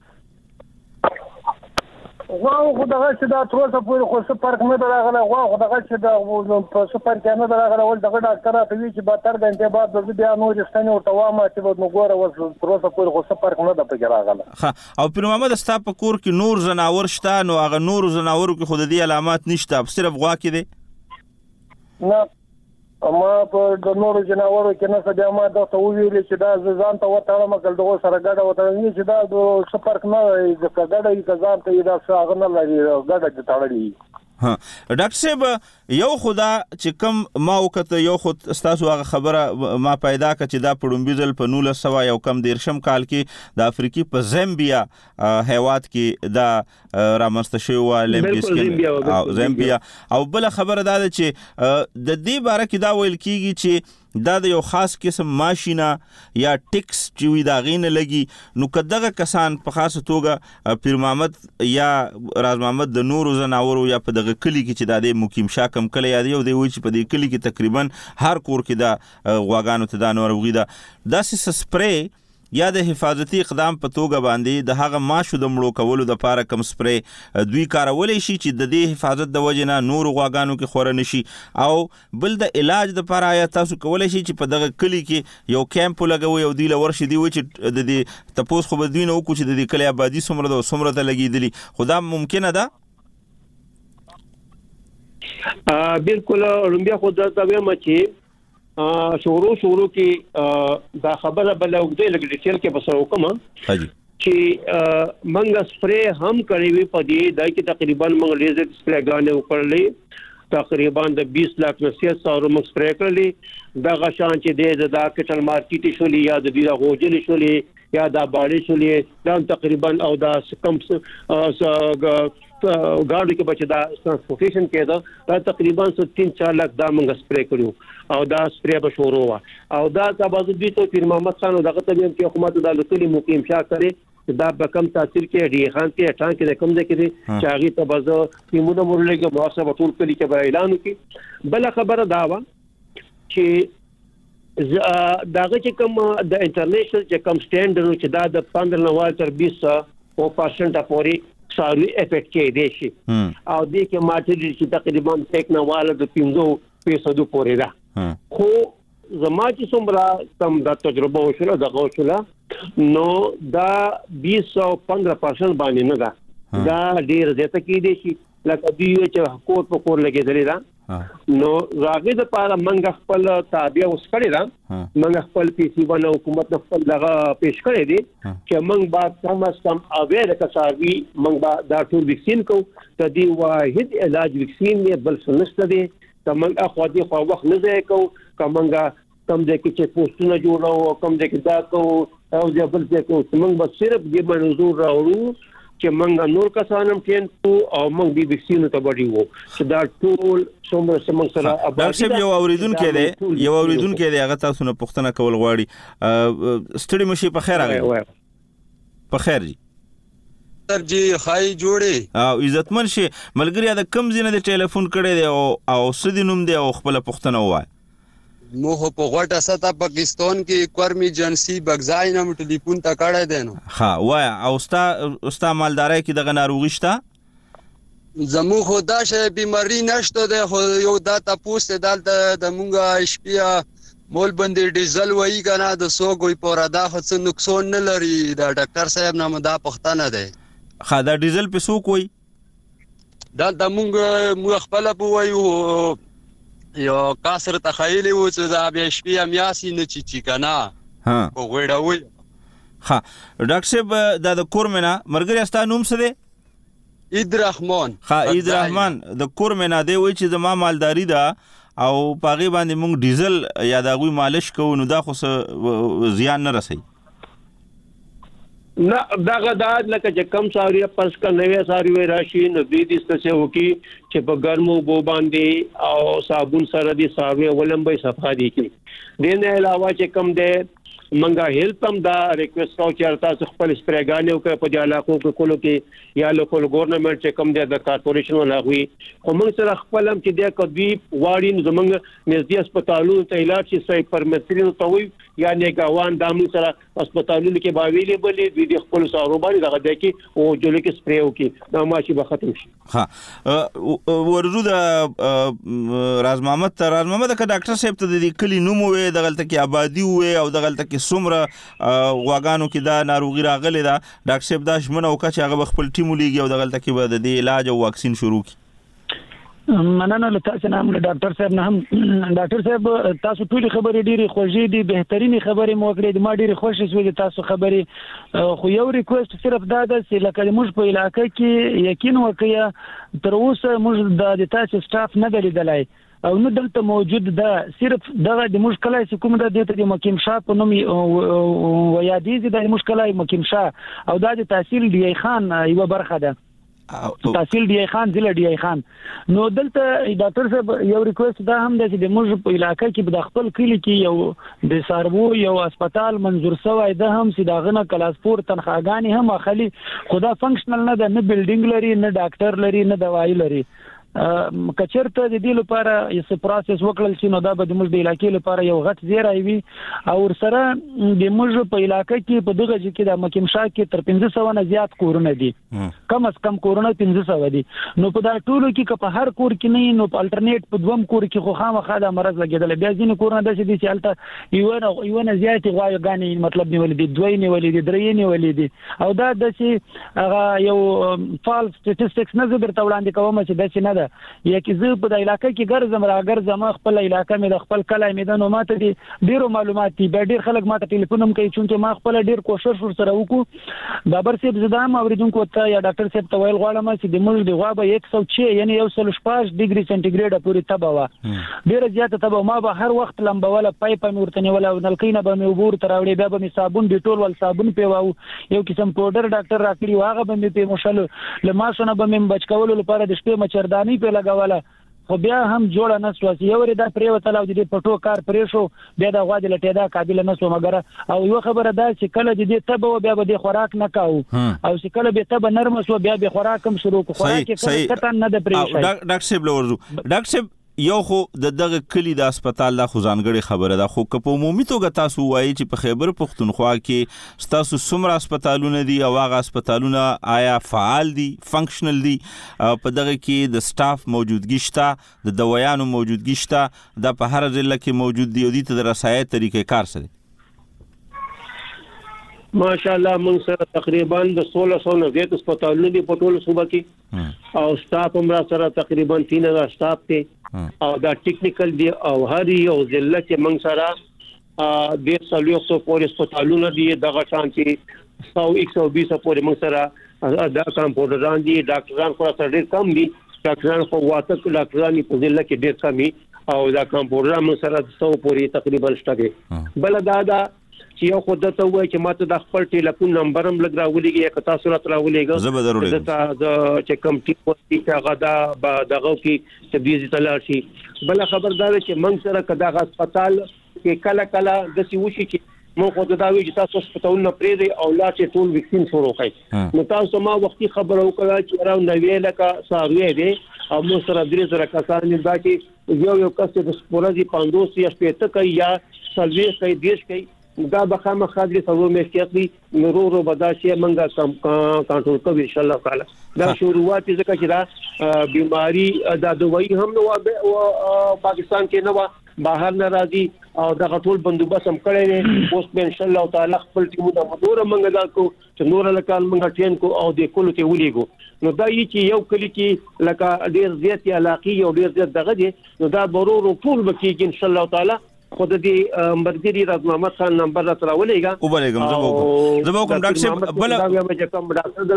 غواو خدای چې دا تر اوسه پورې خو څه فرق نه راغلی غواو خدای چې دا په څه فرق نه راغلی ول دغه ډاکټر ته وی چې به تر غنټه بعد د بیا نور ستنه او توامه چې نو ګوره ول تر اوسه پورې خو څه فرق نه د پکې راغلی. ها او پیر محمد ستا په کور کې نور زناور شته نو هغه نور زناورو کې خود دې علامات نشته صرف غوا کې دي نه اما په د نورو جناورو کې نه څه ما دا ته ویل چې دا ځان ته وټاړم کله دغه سره ګډه وټاړم چې دا د سفر نه د ګډه یې ځان ته دا څه هغه نه لري ګډه د تړلې. ها ډاکټر صاحب یو خدا چې کم ما وکړه یو خود تاسو هغه خبره ما پیدا کړ چې دا پړومبیزل په نولس سوه یو کم دیرشم کال کې د افریقي په زامبیا هیواد کې دا رامنځته شوی و لمبیسکن او زامبیا او بل خبره دا چې د دې باره کې دا ویل کیږي چې دا د یو خاص قسم ماشینه یا ټیکس چې وي دا غینه لګي نو کداغه کسان په خاصه توګه پیر محمد یا راز محمد د نورو زناورو یا په دغه کلی کې چې د مقیم شاکم کلی یا دی او دی وی چې په دې کلی کې تقریبا هر کور کې دا غواګانو ته دا ناروغي ده داسې سپری یا د حفاظتي اقدام په توګه باندې د هغه ماشو د مړو کولو د پاره کم سپری دوی کارولې شي چې د دې حفاظت د وجه نه نور غواګانو کې خور نشي او بل د علاج د پاره یا تاسو کولای شي چې په دغه کلی کې یو کیمپ لګوي او دی له ورشي دی و چې د دې تپوس خو بدوی نه وکړي چې د دې کلی آبادی څومره د څومره ته لګیدلی خدا ممکنه ده بالکل لومبیا خو دا وایم چې شروع شروع کې دا خبره بل وګړي لګ ډیټیل کې بس وکم حاجی چې منګ سپری هم کړی وي په دې دای کې تقریبا منګ لیزر سپری غانې وکړلې تقریبا د بیس لک نسیت سره منګ سپری کړلې دا غشان چې د دا کټل مارکیټ شولې یا د دې غوجل شولې یا دا باړې شولې دا تقریبا او دا کم ګاډي کې بچ دا ټرانسپورټیشن کې دا تقریبا تین چار لک دا منګ سپری کړو او دا سپری به شروع وا او دا تاسو دې ته پیر محمد خان دغه ته کې حکومت د لکلي مقیم شاه کړي دا به کم تاثیر کې ډی خان کې ټان کې کم ځای کې چې هغه ته بزو تیمونه مرلګه محاسبه ټول کلی کې به اعلان وکړي بل خبره دا و چې داغه چې کوم د انټرنیشنل چې کوم سټانډرډ چې دا د پندرہ نوال تر بیس پرسنټ پورې ساري افیکټ کې دی شي او دې کې ماټری چې تقریبا تک نواله د پنځو فیصد پورې ده خو زما چې څومره تم د تجربه وشوله دغه وشوله نو دا بیس او پندرہ پرسنټ باندې نه ده دا ډیر زیاته کې دی شي لکه دی چې کوټ په کور لګېدلې ده نو راغې د پاره منګ خپل تابع اوس کړی دا منګ خپل پی سی باندې حکومت خپل دغه پیش کړی دی چې منګ با کم از کم اویر کساوی منګ با دا ټول ویکسین کو ته دی واحد علاج ویکسین دی بل سنست دی ته منګ اخو دی خو وخت نه ځای کو کومنګ کم دې کې چې پوسټونه جوړو کم دې کې دا کو او ځې بل ځای کو منګ بس صرف دې باندې زور راوړو چې منګ نور کسانم ټین کو او منګ بي ویکسین ته بډي وو چې دا ټول څومره سمون سره اباده یو اوریدونکو دی یو اوریدونکو دی هغه تاسو نه پوښتنه کول غواړي ستړي مشي په خیر راغلی په خیر جی سر جی خای جوړي او عزتمن شي ملګری دا کم زینه د ټلیفون کړي دی او او سدي نوم دی او خپل پوښتنه وای مو په غوټه ستا پاکستان کې کورمي جنسي بغځای نم ټلیفون تا کړه دینو ها وای او ستا ستا مالداري کې دغه ناروغي شته زمو خدا شه بیماری نشته ده خو یو دا تاسو دال د مونږه شپیا مول باندې ډیزل وای کنه د سوګوي پورا دا خو څه نقصان نه لري دا ډاکټر صاحب نامه دا پښتنه ده خا دا ډیزل په سو کوي دا د مونږ مو خپل بوایو یو کاسر تخیلی و چې دا بیا شپې میاسي نه چی چی کنه ها په وړاوي ها ډاکټر صاحب دا د کورمنا مرګري استا نوم څه دی عید رحمان ها عید رحمان د کورمنا دی وای چې زما مالداری ده او پاغي باندې مونږ ډیزل یا دا غوي مالش کوو نو دا خو زیان نه رسي نه دغه د لکه چې کم ساری پس کا نوې ساری وای راشي نو دې دې څه وکي چې په ګرمو بو باندې او صابون سره دې ساری ولنبې صفا دي کی دې نه علاوه چې کم دې منګه هیلپ هم دا ریکوست او چې تاسو خپل سپریګانې او په دې علاقو کې کولو کې یا لوکل ګورنمنت چې کم دې د کارپوریشن ولا غوي خو موږ سره خپل هم چې دې کدي واړین زمنګ نږدې هسپتالونو ته علاج شي سوي پرمټرینو ته وي یا نګاوان د موږ سره هسپتالونو کې باویلې بلې د خپل ساروباري دغه د کې او جوړ کې سپری وکي دا ماشي به ختم شي. ها ورزو د راز محمد ته راز محمد کا ډاکټر صاحب ته د کلی نوم وې دغلت کې آبادی وې او دغلت کې سمره واغانو کې دا ناروغي راغله دا ډاکټر صاحب دا شمنه وکړه چې هغه خپل ټیم لګي او دغلت کې به د علاج او واکسین شروع کی. مننه له تاسو نه ډاکټر صاحب نه هم ډاکټر صاحب تاسو ټول خبرې ډېری خوږې دي بهتريني خبرې مو وکړې ما ډېری خوښ شوې تاسو خبرې خو یو ریکوست صرف دا ده چې لکه موږ په علاقې کې یقین وکړو تر اوسه موږ د تاسو سټاف نه لیدلای او نو دلته موجود ده صرف دغه د مشکلای چې کوم د دې ته مکیم شاه په نوم ویادیزي د مشکلای مکیم شاه او د تحصیل دی خان یو برخه ده تحصیل دی خان ضلع دی خان نو دلته ډاکټر صاحب یو ریکوست دا هم ده چې د موږ په علاقې کې د خپل کلی کې یو د ساربو یو هسپتال منظور شوی ده هم چې دا غنه کلاس پور تنخواګانی هم اخلي خدا فنکشنل نه ده نه بلډینګ لري نه ډاکټر لري نه دوايي لري کچرته د دې لپاره یو پروسس وکړل چې نو دا به د موږ د علاقې لپاره یو غټ زیری وي او سره د موږ په علاقې کې په دغه چې د مکیم شاه کې تر پنځه سوه نه زیات کورونه دي کم از کم کورونه پنځه سوه دي نو په دا ټولو کې په هر کور کې نه نو په الټرنیټ په دوم کور کې خو خامخا د مرز لګیدل بیا ځینې کورونه د چې چې الټه یو نه یو نه زیات غواګانی مطلب نیولې دي دوی نیولې دي درې نیولې دي او دا د چې هغه یو فالس سټټیسټکس نه زبر توړاندې کوم چې د څه نه یا کې زه په د علاقې کې ګرځم را ګرځم خپل علاقې مې د خپل کلای مې د نو ماته دي ډیرو معلومات دي به ډیر خلک ماته ټلیفون هم کوي چې ما خپل ډیر کوشش ور سره وکړو بابر صاحب زدام اوریدونکو ته یا ډاکټر صاحب ته ویل غواړم چې د موږ د غوابه یک سو چې یعنی یو سل شپږ ډیګري سنټیګریډ پورې تبه وا ډیر زیاته تبه ما به هر وخت لمبوله پایپ مې ورته نیول او نلکینه به مې وبور تراوړې بیا به مې صابون ډیټول ول صابون پیواو یو قسم پاوډر ډاکټر راکړي واغه به مې په مشل لماسونه به مې بچکول لپاره د شپې مچردانی په لګاوله خو بیا هم جوړه نه شو چې یو ری دا پرې وتل او د پټو کار پرې شو بیا دا غواړي لټه دا قابل نه شو مګر او یو خبره دا چې کله دې تبه بیا به د خوراک نه کاو او چې کله به تبه نرم شو بیا به خوراک هم شروع کو خوراک کې کته نه د پرې شي ډاکټر صاحب لورزو ډاکټر صاحب یو خو د دغه کلی د هسپتال د خزانګړي خبره ده خو په عمومي توګه تاسو وایي چې په خیبر پختونخوا کې تاسو څومره هسپتالونه دي او هغه هسپتالونه آیا فعال دي فنکشنل دي په دغه کې د سټاف موجودګي شته د دوايانو موجودګي شته د په هر ځای کې موجود دي او د رسایت طریقې کار سره ماشاءالله موږ سره تقریبا د سولہ سو نه زیات هسپتالونه دي په ټول صوبه کې او سټاف هم را سره تقریبا تین هزار سټاف ته او دا ټیکنیکل دی او هر یو ضلع کې موږ سره د سلوخ سو پورې هسپتالونه دي دغه شانتي سو یک سو بیس پورې موږ سره دا کمپاوډران دي ډاکټران خو سره ډېر کم دي ډاکټران خو واته ډاکټران په ضلع کې ډېر کمی او دا کمپاوډران موږ سره سو پورې تقریبا شته دي بل دا دا چې یو خود ته وایي چې ماته د خپل ټلیفون نمبر هم لګ راولېږي یا کتا صورت راولېږي زه به ضروري دا چې کوم ټیپ وتی هغه دا دغه کې تبدیل تلل شي بل خبردار چې من سره کدا هسپتال کې کله کله د سی وشي چې مو خو دا وی چې تاسو هسپتال نه پرې او لا چې ټول ویکسین شروع کړي نو تاسو ما وختي خبر وکړه چې راو نوې لکه ساروي دي او مو سره درې زره کسان نه دا چې یو یو کس د سپورازي پاندوس یا شپېته کوي یا سلوي کوي دیش کوي دا بخامه خاطر څو مېشتي نورو رو بداشي منګه کم کنټرول کوي ان شاء الله تعالی دا شروعات ځکه چې دا بیماری دا دوی هم نو پاکستان کې نو بهر ناراضي او دا ټول بندوبست هم کړی دی اوس به ان شاء الله تعالی خپل ټیم د مدور منګه دا کو چې نور لکان منګه ټین کو او د کولو ته ولېګو نو دا یی چې یو کلی کې لکه ډېر زیات علاقې او ډېر زیات دغه دي نو دا برور ټول بکیږي ان شاء الله تعالی خود دې مرګري راز محمد خان نمبر را تراولېګا او بلګم زبو زبو کوم ډاکټر صاحب بل دا کوم ډاکټر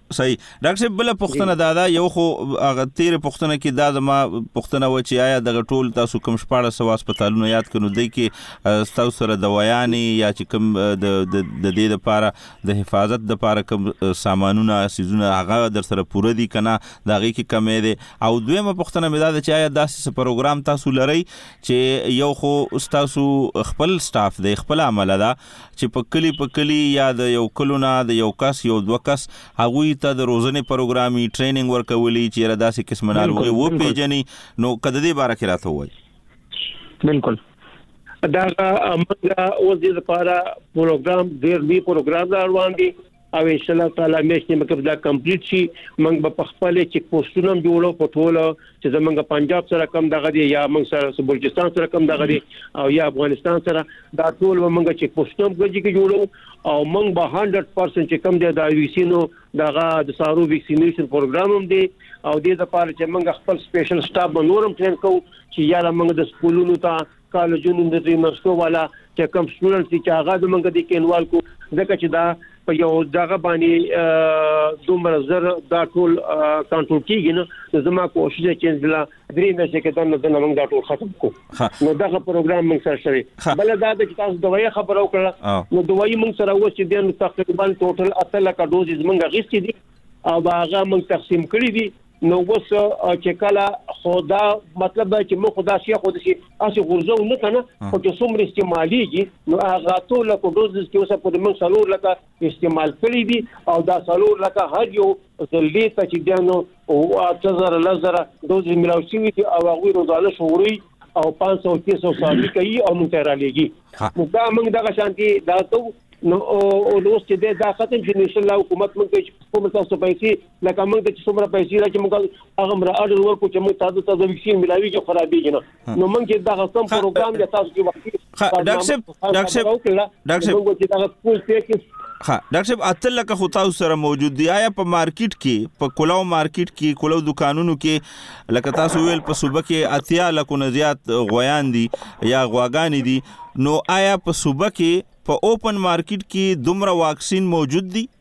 صحیح. ډاکټر صاحب بل پوښتنه دا ده، یو خو هغه تیر پوښتنه کې دا زما پوښتنه و چې آیا دغه ټول تاسو کوم شپاړس سوه هسپتالونه یاد کړو دی کې ستاسو سره دوايانې یا چې کوم د د دې لپاره د حفاظت لپاره کوم سامانونه سيزونه هغه در سره پوره دي کنه دا غي کې کمې دي؟ او دویمه پوښتنه مې دا ده چې آیا داسې پروګرام تاسو لري چې یو خو تاسو خپل سټاف دی خپل عمل ده چې په کلی په کلی یا د یو کلونه د یو کس یو دوه کس هغه ته د روزنې پروګرامي ټریننګ ورکولي چې را داسې قسم ناروغي و پیژني، نو کده دې باره کې راته وایي. بالکل دا موږ اوس د لپاره پروګرام ډیر دی پروګرام روان دي او ان شاء الله تعالی مې مکتب دا کمپلیټ شي. موږ په خپل چیک پوسټونو جوړو په ټوله چې زمونږ پنجاب سره کم دغه دی یا موږ سره بلوچستان سره کم دغه دی او یا افغانستان سره دا ټول موږ چیک پوسټونو کې جوړو او موږ به صد درصد چې کم دی د ویکسینو دغه د سارو ویکسینیشن پروګرام هم دی او د دې لپاره چې موږ خپل سپیشل سټاف به نورم ټرین کوو چې یا موږ د سکولونو ته کالجونو د یونیورسيټو والا چې کوم سټوډنټ چې هغه د موږ د کینوال کو ځکه چې دا په یو دغه باندې دومره زر دا ټول کنټرول کیږي نو زما کوشش چې بلا درې میاشتې کې دا نه موږ دا ټول ختم کوو. نو دغه پروګرام موږ سره شوی بل دا چې تاسو دوايي خبرو کړل نو دوايي موږ سره اوس چې د تقریبا ټوټل اته لک ډوزز موږ غوښتي دي او هغه موږ تقسیم کړی دي. نو وس چې کله خدا مطلب چې مو خدا شي خو دې اسی غرزو نه کنه خو چې څومره استعماليږي نو هغه ټول کو دوزز کې اوسه په موږ سلور لکه استعمال کړی دي او دا سلور لکه هر یو ځلې ته چې دنو او تزر لزر دوز ملاوي دي او هغه روزانه شوري او پانچ سو تیس سو سالي کوي او موږ را لېږي. نو دا موږ دغه شانتي دا ته نو او اوس چې دا ختم شي ان شاء الله حکومت موږ چې کوم تاسو پیسې لکه موږ چې څومره پیسې راځي موږ هغه مر اډر ورکو چې موږ تاسو ته د ویکسین ملاوي چې خرابېږي نه نو موږ چې دا کوم پروګرام د تاسو کې وخت ډاکټر صاحب ډاکټر صاحب ډاکټر صاحب موږ چې دا خپل څه ها ډاکټر صاحب اتل لکه خو تاسو سره موجود دی آیا په مارکیټ کې په کلاو مارکیټ کې کلاو دکانونو کې لکه تاسو ویل په صوبه کې اتیا لکه نه زیات غویان دي یا غواګان دي نو آیا په صوبه کې په اوپن مارکیټ کې دومره واکسین موجود دي؟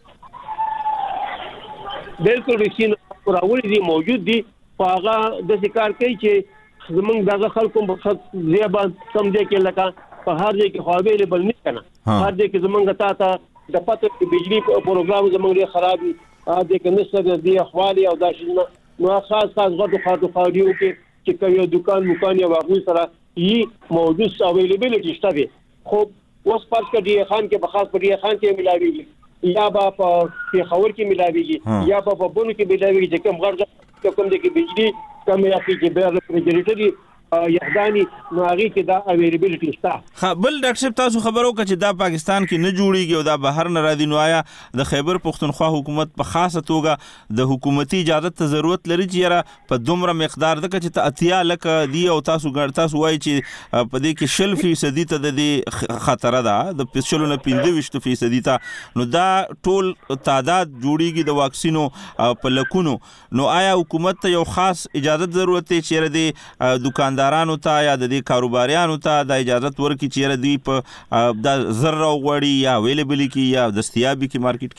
بالکل ویکسین راوړي دي موجود دي خو هغه د ذکر کوي چې زمونږ دغه خلکو په زیبان سم دي کې لکه په هر ځای کې خو اویلیبل نه کنه هر ځای کې زمونږ تا ته د پته بجلی پروګرام زمونږ خراب دي ا دې کې نشته د اخوالي او داشنه نو خاص خاص غټو خاطو خاډیو کې چې کوي دکان مکان یا واغوي سره یي موجود اویلیبل شته دي. خو اوس پات کې خان کې بخاص پر خان کې ملاويږي یا با په خور کې ملاويږي یا په بونو کې ملاويږي چې کوم غړ کوم د کې بجلی کم یا کې به ریفریجریټر یهدانی نو هغه کې دا اویلیبیلیټی شته. ها بل ډاکټر صاحب تاسو خبرو کړه چې دا پاکستان کې نه جوړیږي او دا بهر نه راځي نو آیا د خیبر پختونخوا حکومت په خاصه توګه د حکومتي اجازه ته ضرورت لري چې را په دومره مقدار د کچ ته اتیا لک دی او تاسو ګر تاسو وایي چې په دې کې شل فیصد ته د دې خطر ده د پښلو نه پنځه ویشت فیصد ته نو دا ټول تعداد جوړیږي د واکسینو په لکونو نو آیا حکومت ته یو خاص اجازه ضرورت دی چې د دکاندار دارانو ته یا د دې کاروباریانو ته د اجازه ورکړي چې دوی په د زر غوړي یا اویلیبل کی یا دستیابي کی مارکیټ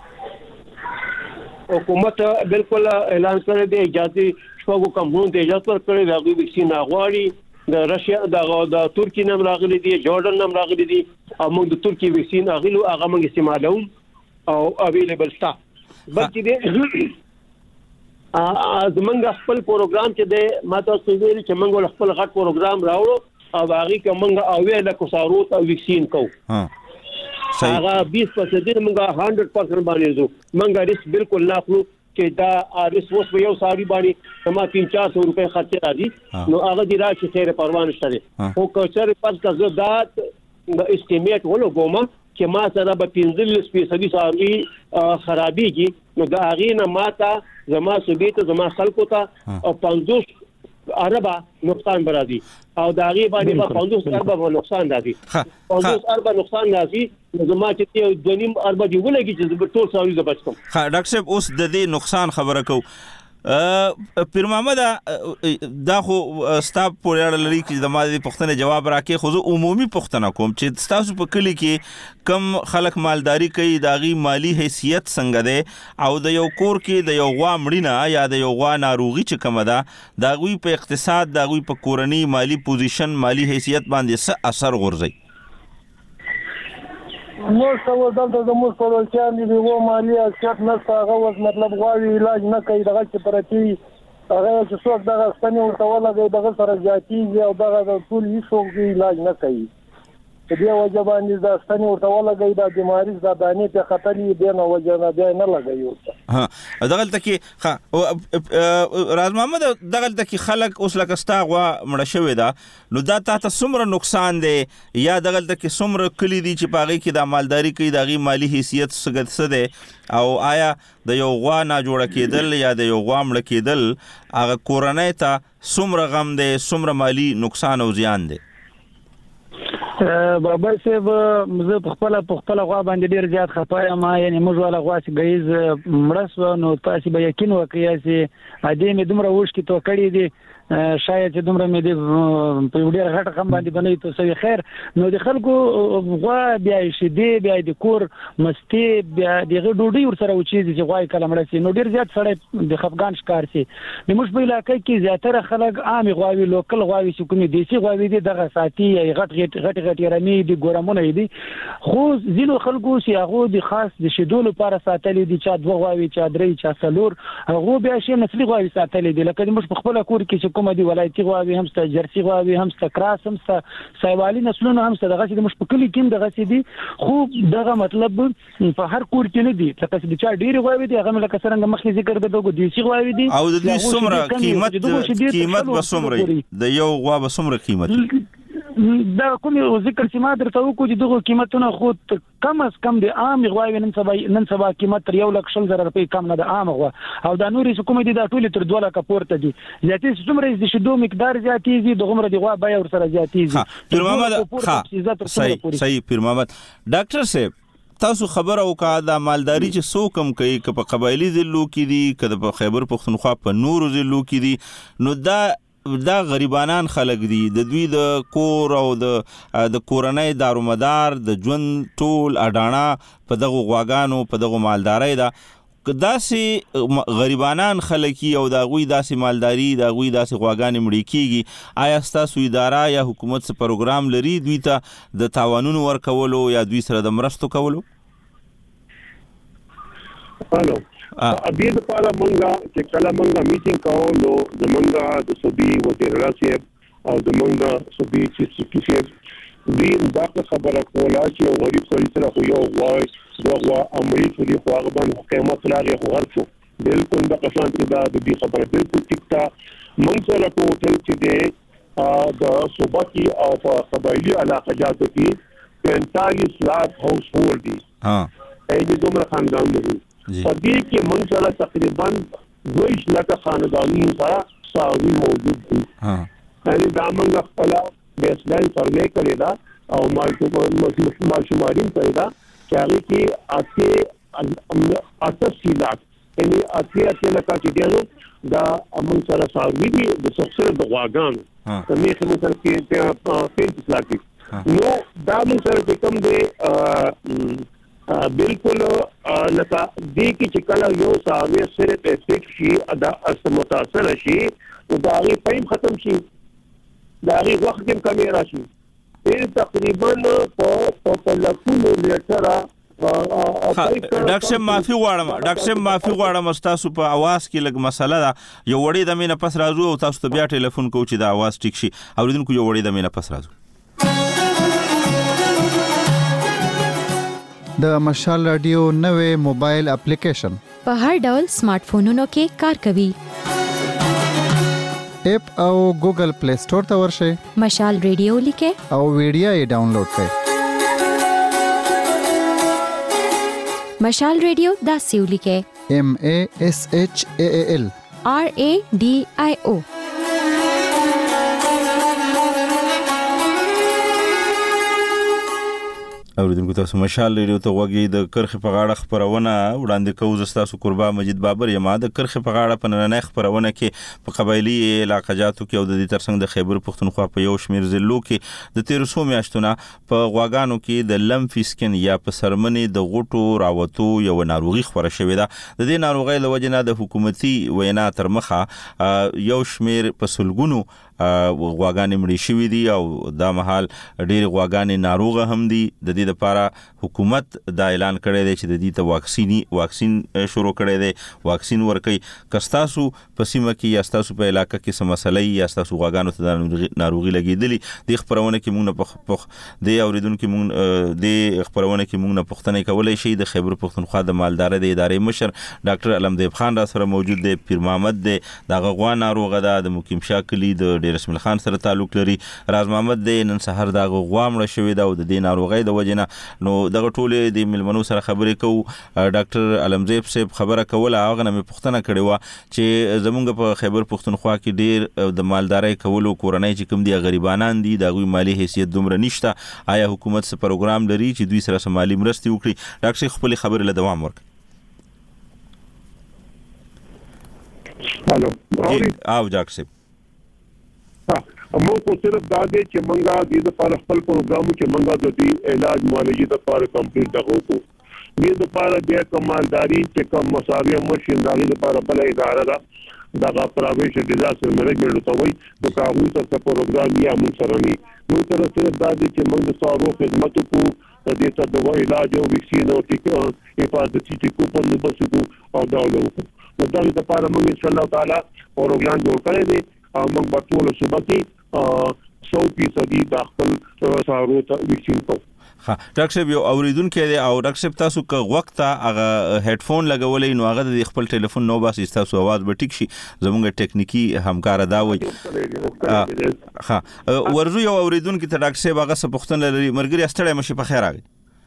کې حکومت بالکل اعلان کړی دی اجازه شپږو کمپنیو ته اجازه ورکړي د غوي ویکسین غوړي د رشیا د د ترکی نم راغلي دي جوړډن نم راغلي دي او موږ د ترکی ویکسین اغلو هغه موږ استعمالوم او اویلیبل ستا بلکې دې ا زمونږ خپل پروګرام چې د ماته سویل چې موږ خپل غټ پروګرام راوړو او هغه کې موږ اوې له کوسارو ته ویکسین کو ها صحیح هغه بیس فیصد موږ صد درصد باندې زو موږ ریس بالکل نه خلو چې دا ریس وس یو ساری باندې سما تین چار سو روپے خرچ راځي نو هغه دی راشي خیر پروان شته خو کوچر پس کا زدات استیمیټ ولو ګوما چې ما سره به پنځه فیصد ساری خرابېږي نو دا هغه نه ماته زما سبيته زما خلکو ته او پنځوس اربا نقصان برادي او دا غي باندې په پنځوس اربا نقصان راځي پنځوس اربا نقصان راځي زما چې د نیم اربا دی ولګي چې ټول ساوي ز بچم. ها ډاکټر صاحب اوس د دې نقصان خبره کو پیر محمد دا خو ستا پورې اړه لري چې زما د پوښتنې جواب راکې، خو زه عمومي پوښتنه کوم چې ستاسو په کلي کې کم خلک مالداري کوي، د هغې مالي حیثیت څنګه دی، او د یو کور کې د یو غوا مړینه یا د یو غوا ناروغي چې کومه ده د هغوی په اقتصاد، د هغوی په کورنۍ مالي پوزیشن، مالي حیثیت باندې څه اثر غورځوي؟ موږ ته اوس دلته زموږ پړوسیان دي، د هغو مالي حیثیت نشته، هغه اوس مطلب غواړي علاج نه کوي، دغه چې پرتې وي هغه چې څوک دغه ستنې ورته ولګوي دغه سره زیاتېږي او دغه د ټول هېڅوک علاج نه کوي. په دې وجه باندې دا ستنې ورته ولګوي، دا بیماري دا دانې پرې ختلي دې نه وجه نه بیا نه لګوي ورته. دغلته کې راز محمد دغلته کې خلک اوس لکه ستا غوا مړه شوې ده، نو دا تا ته څومره نقصان دی، یا دغلته کې څومره کلي دي چې په هغې کې دا مالداري کوي، د هغې مالي حیثیت څه دی، او آیا د یو غوا ناجوړه کېدل یا د یو غوا مړه کېدل هغه کورنۍ ته څومره غم دی، څومره مالي نقصان او زیان دی؟ بابا صاحب زه په خپله په خپله غوا باندې ډېر زیات خفه یم، یعنې موږ والا غوا چې ګیز مړه سوه نو تاسې به یقین وکړئ چې ادې مې دومره اوښکې تو کړي دي، شاید چې دومره مې د په یو ډېر غټ غم باندې به نه وي تو سوي. خیر نو د خلکو غوا بیا یې شیدې، بیا یې د کور مستې، بیا د هغې ډوډۍ ورسره وچېږي چې غوا یې کله مړه سي، نو ډېر زیات سړی د خفګان ښکار سي. د موږ په علاقه کې زیاتره خلک عامې غواوې، لوکل غواوې چې کومې دیسي غواوې دي دغه ساتي، یا یې غټ غټې غټې رمې دي، ګورمونه یې دي. خو ځینو خلکو چې هغو د خاص د شیدو لپاره ساتلي دي، چا دوه غواوې، چا درې، چا څلور، هغو بیا شی نسلي غواوې ساتلي دي. لکه موږ په خپله کور کې چې کومه دي ولایتي غواوې هم شته، جرسي غواوې هم شته، کراس هم شته، سایوالي نسلونه هم شته، دغسې د موږ په کلي کې هم دغسې دي. خو دغه مطلب په هر کور کې نه دي، لکه چې د چا ډېرې غواوې دي هغه مې لکه څرنګه مخکې ذکر کړه دغه دیسي غواوې دي، او د دوی څومره قیمت قیمت به څومره وي، د یو غوا به څومره قیمت؟ دا کوم ذکر چې ما درته وکړو چې دغه قیمتونه خو کم از کم د عامې غواوې نن سبا نن سبا قیمت تر یو لک شل زره روپۍ کم نه د عامه غوا، او دا نورې چې کومې دي دا ټولې تر دوه لکه پورته دي. زیاتې چې څومره د شیدو مقدار زیاتېږي دغومره د غوا بیه ورسره زیاتېږي. پیر محمد صحیح صحیح پیر محمد ډاکټر صاحب تاسو خبره وکړه د مالداري چې څوک هم کوي، که په قبایلي ضلعو کې دي، که په خیبر پښتونخوا په نورو ضلعو کې دي، نو دا دا غریبانان خلک دي، د دوی د کور او د د کورنۍ دارومدار د ژوند ټول اډاڼه په دغو غواګانو په دغو مالدارۍ ده. داسې غریبانان خلک او د هغوی داسې مالداري، د هغوی داسې غواګانې مړې کېږي، آیا ستاسو اداره یا حکومت څه پروګرام لري دوی ته د تاوانونو ورکولو یا دوی سره د مرستو کولو؟ هلو ابي د پاره مونږه چې کله مونږه میټینګ کوو نو د مونږه د صوبې وزیر راځي او د مونږه صوبې چې چې دوی دا خبره کوله چې یو غریب سړي سره خو یو غواړي دغه امري چې خو هغه باندې قیمت راغی خو ورڅو بالکل د قسم چې دا د دې خبره بالکل ټیک تا مونږ سره په هوټل کې دی د صوباتي او په قبایلي علاقه جاتو کې پینتالیس لاکھ هاوس هولډ دي ها اې دومره خاندان دي په دې کې موږ سره تقریبا دویش لکه خانداني سره ساوي موجود دي. یعنې دا موږ خپل بیسلاین سروې کړې ده او ماشوماري کړې ده چې هغې کې اته اسی لاک یعنې اتې اتې لکه چې دی دا موږ سره ساوي دي د سره د غواګانو د میخې موږ سره کې پینتیس لاک دي. نو دا موږ سره چې کوم دی بالکل لکه دې کې چې کله یو ساوي سره افیکټ شي دا اس متاثر شي نو دا غي پایم ختم شي، دا غي وخت هم کمی راشي. په تقریبا په په لکونو لیټره ډاکټر صاحب معافي غواړم ډاکټر صاحب معافي غواړم تاسو په आवाज کې لږ مسله ده، یو وړې د مینه پس راځو او تاسو ته بیا ټلیفون کوو چې د आवाज ټیک شي. اوریدونکو یو وړې د مینه پس راځو. د مشال رادیو نوې موبایل اپلیکیشن په هر ډول سمارټ فونونو کې کار کوي. اپ او ګوګل پلی سٹور ته ورشئ، مشال رادیو لیکئ او ویډیو یې ډاونلوډ کړئ. مشال رادیو داسې ولیکئ M A S H A A L R A D I O. اوریدونکو تاسو مشال ریډیو ته وګورئ. د کرخې په غاړه خبرونه وړاندې کوو. زستاسو قربا مجید بابر یم. د کرخې په غاړه په نننۍ خبرونه کې په قبایلی علاقاجاتو کې او د دې ترڅنګ د خیبر پښتونخوا په یو شمیر ضلعو کې د تیرو څو میاشتونو په غواګانو کې د لمفي سکن یا په سرمنې د غوټو راوتو یو ناروغي خبره شوې ده. د دې ناروغۍ له وجې نه د حکومتي وینا تر مخه یو شمیر په سلګونو غواګانې مړې شوې دي او دا مهال ډېر غواګانې ناروغه هم دي. د دې لپاره حکومت دا اعلان کړی دی چې د دې ته واکسینی واکسین شروع کړی دی، واکسین ورکوي. که ستاسو په سیمه کې یا ستاسو په علاقه کې څه مسله یا ستاسو غواګانو ته د ناروغي لګېدلي، دې خپرونه کې موږ نه پخ دې اوریدونکو موږ دې خپرونه کې موږ نه پوښتنه کولی شي. د خیبر پښتونخوا د مالدارۍ د ادارې مشر ډاکټر علمدیب خان را سره موجود دی. پیر محمد دی، دغه غوا ناروغه ده، د مقیم شاه کلي د ډیر اسماعیل خان سره تعلق لري. راز محمد دی، نن سحر دغه غوا مړه شوې ده او د دې ناروغۍ د وجې نه نو دغه ټولې د ملمنو سره خبرې کوو. ډاکټر علمزیب صاحب خبره کوله، هغه نه مې پوښتنه کړې وه چې زمونږ په خیبر پښتونخوا کې ډېر د مالدارۍ کولو کورنۍ چې کوم دي غریبانان دي، د هغوی مالي حیثیت دومره نشته. آیا حکومت څه پروګرام لري چې دوی سره څه مالي مرستې وکړي؟ ډاکټر صاحب خپلې خبرې له دوام ورکړي. هلو او ډاکټر صاحب موږ خو صرف دا دی چې موږ د دې لپاره خپل پروګرام چې موږ د دې علاج معالجې لپاره کمپلیټ دغه وکړو. دې لپاره بیا کمالداري چې کوم مصارف مشین دغه لپاره بل اداره ده، دغه پرایویټ ډیزاستر مینجمنټ ته وایي. د کاغذ سره پروګرام یا موږ سره نه موږ سره صرف دا دی چې موږ د سارو خدمت کوو، د دې ته دوا علاج او ویکسین او ټیکا حفاظتي ټیکو په نوبت کوو او دا وکړو. نو دا لپاره موږ ان شاء الله تعالی پروګرام جوړ کړی دی او موږ په ټول صوبه کې سو فیصدي د خپل سارو ته ویکسین کوو. ها ډاکټر صاحب یو اوریدونکو دی او ډاکټر صاحب تاسو که وخت هغه هډفون لګولې نو هغه د خپل ټلیفون نو باسي تاسو आवाज به ټیک شي. زموږ ټکنیکی همکار دا وایي. ها ورزو یو اوریدونکو ته ډاکټر صاحب هغه څه پوښتنه لري. مرګري استړی مشه په خیر راغی.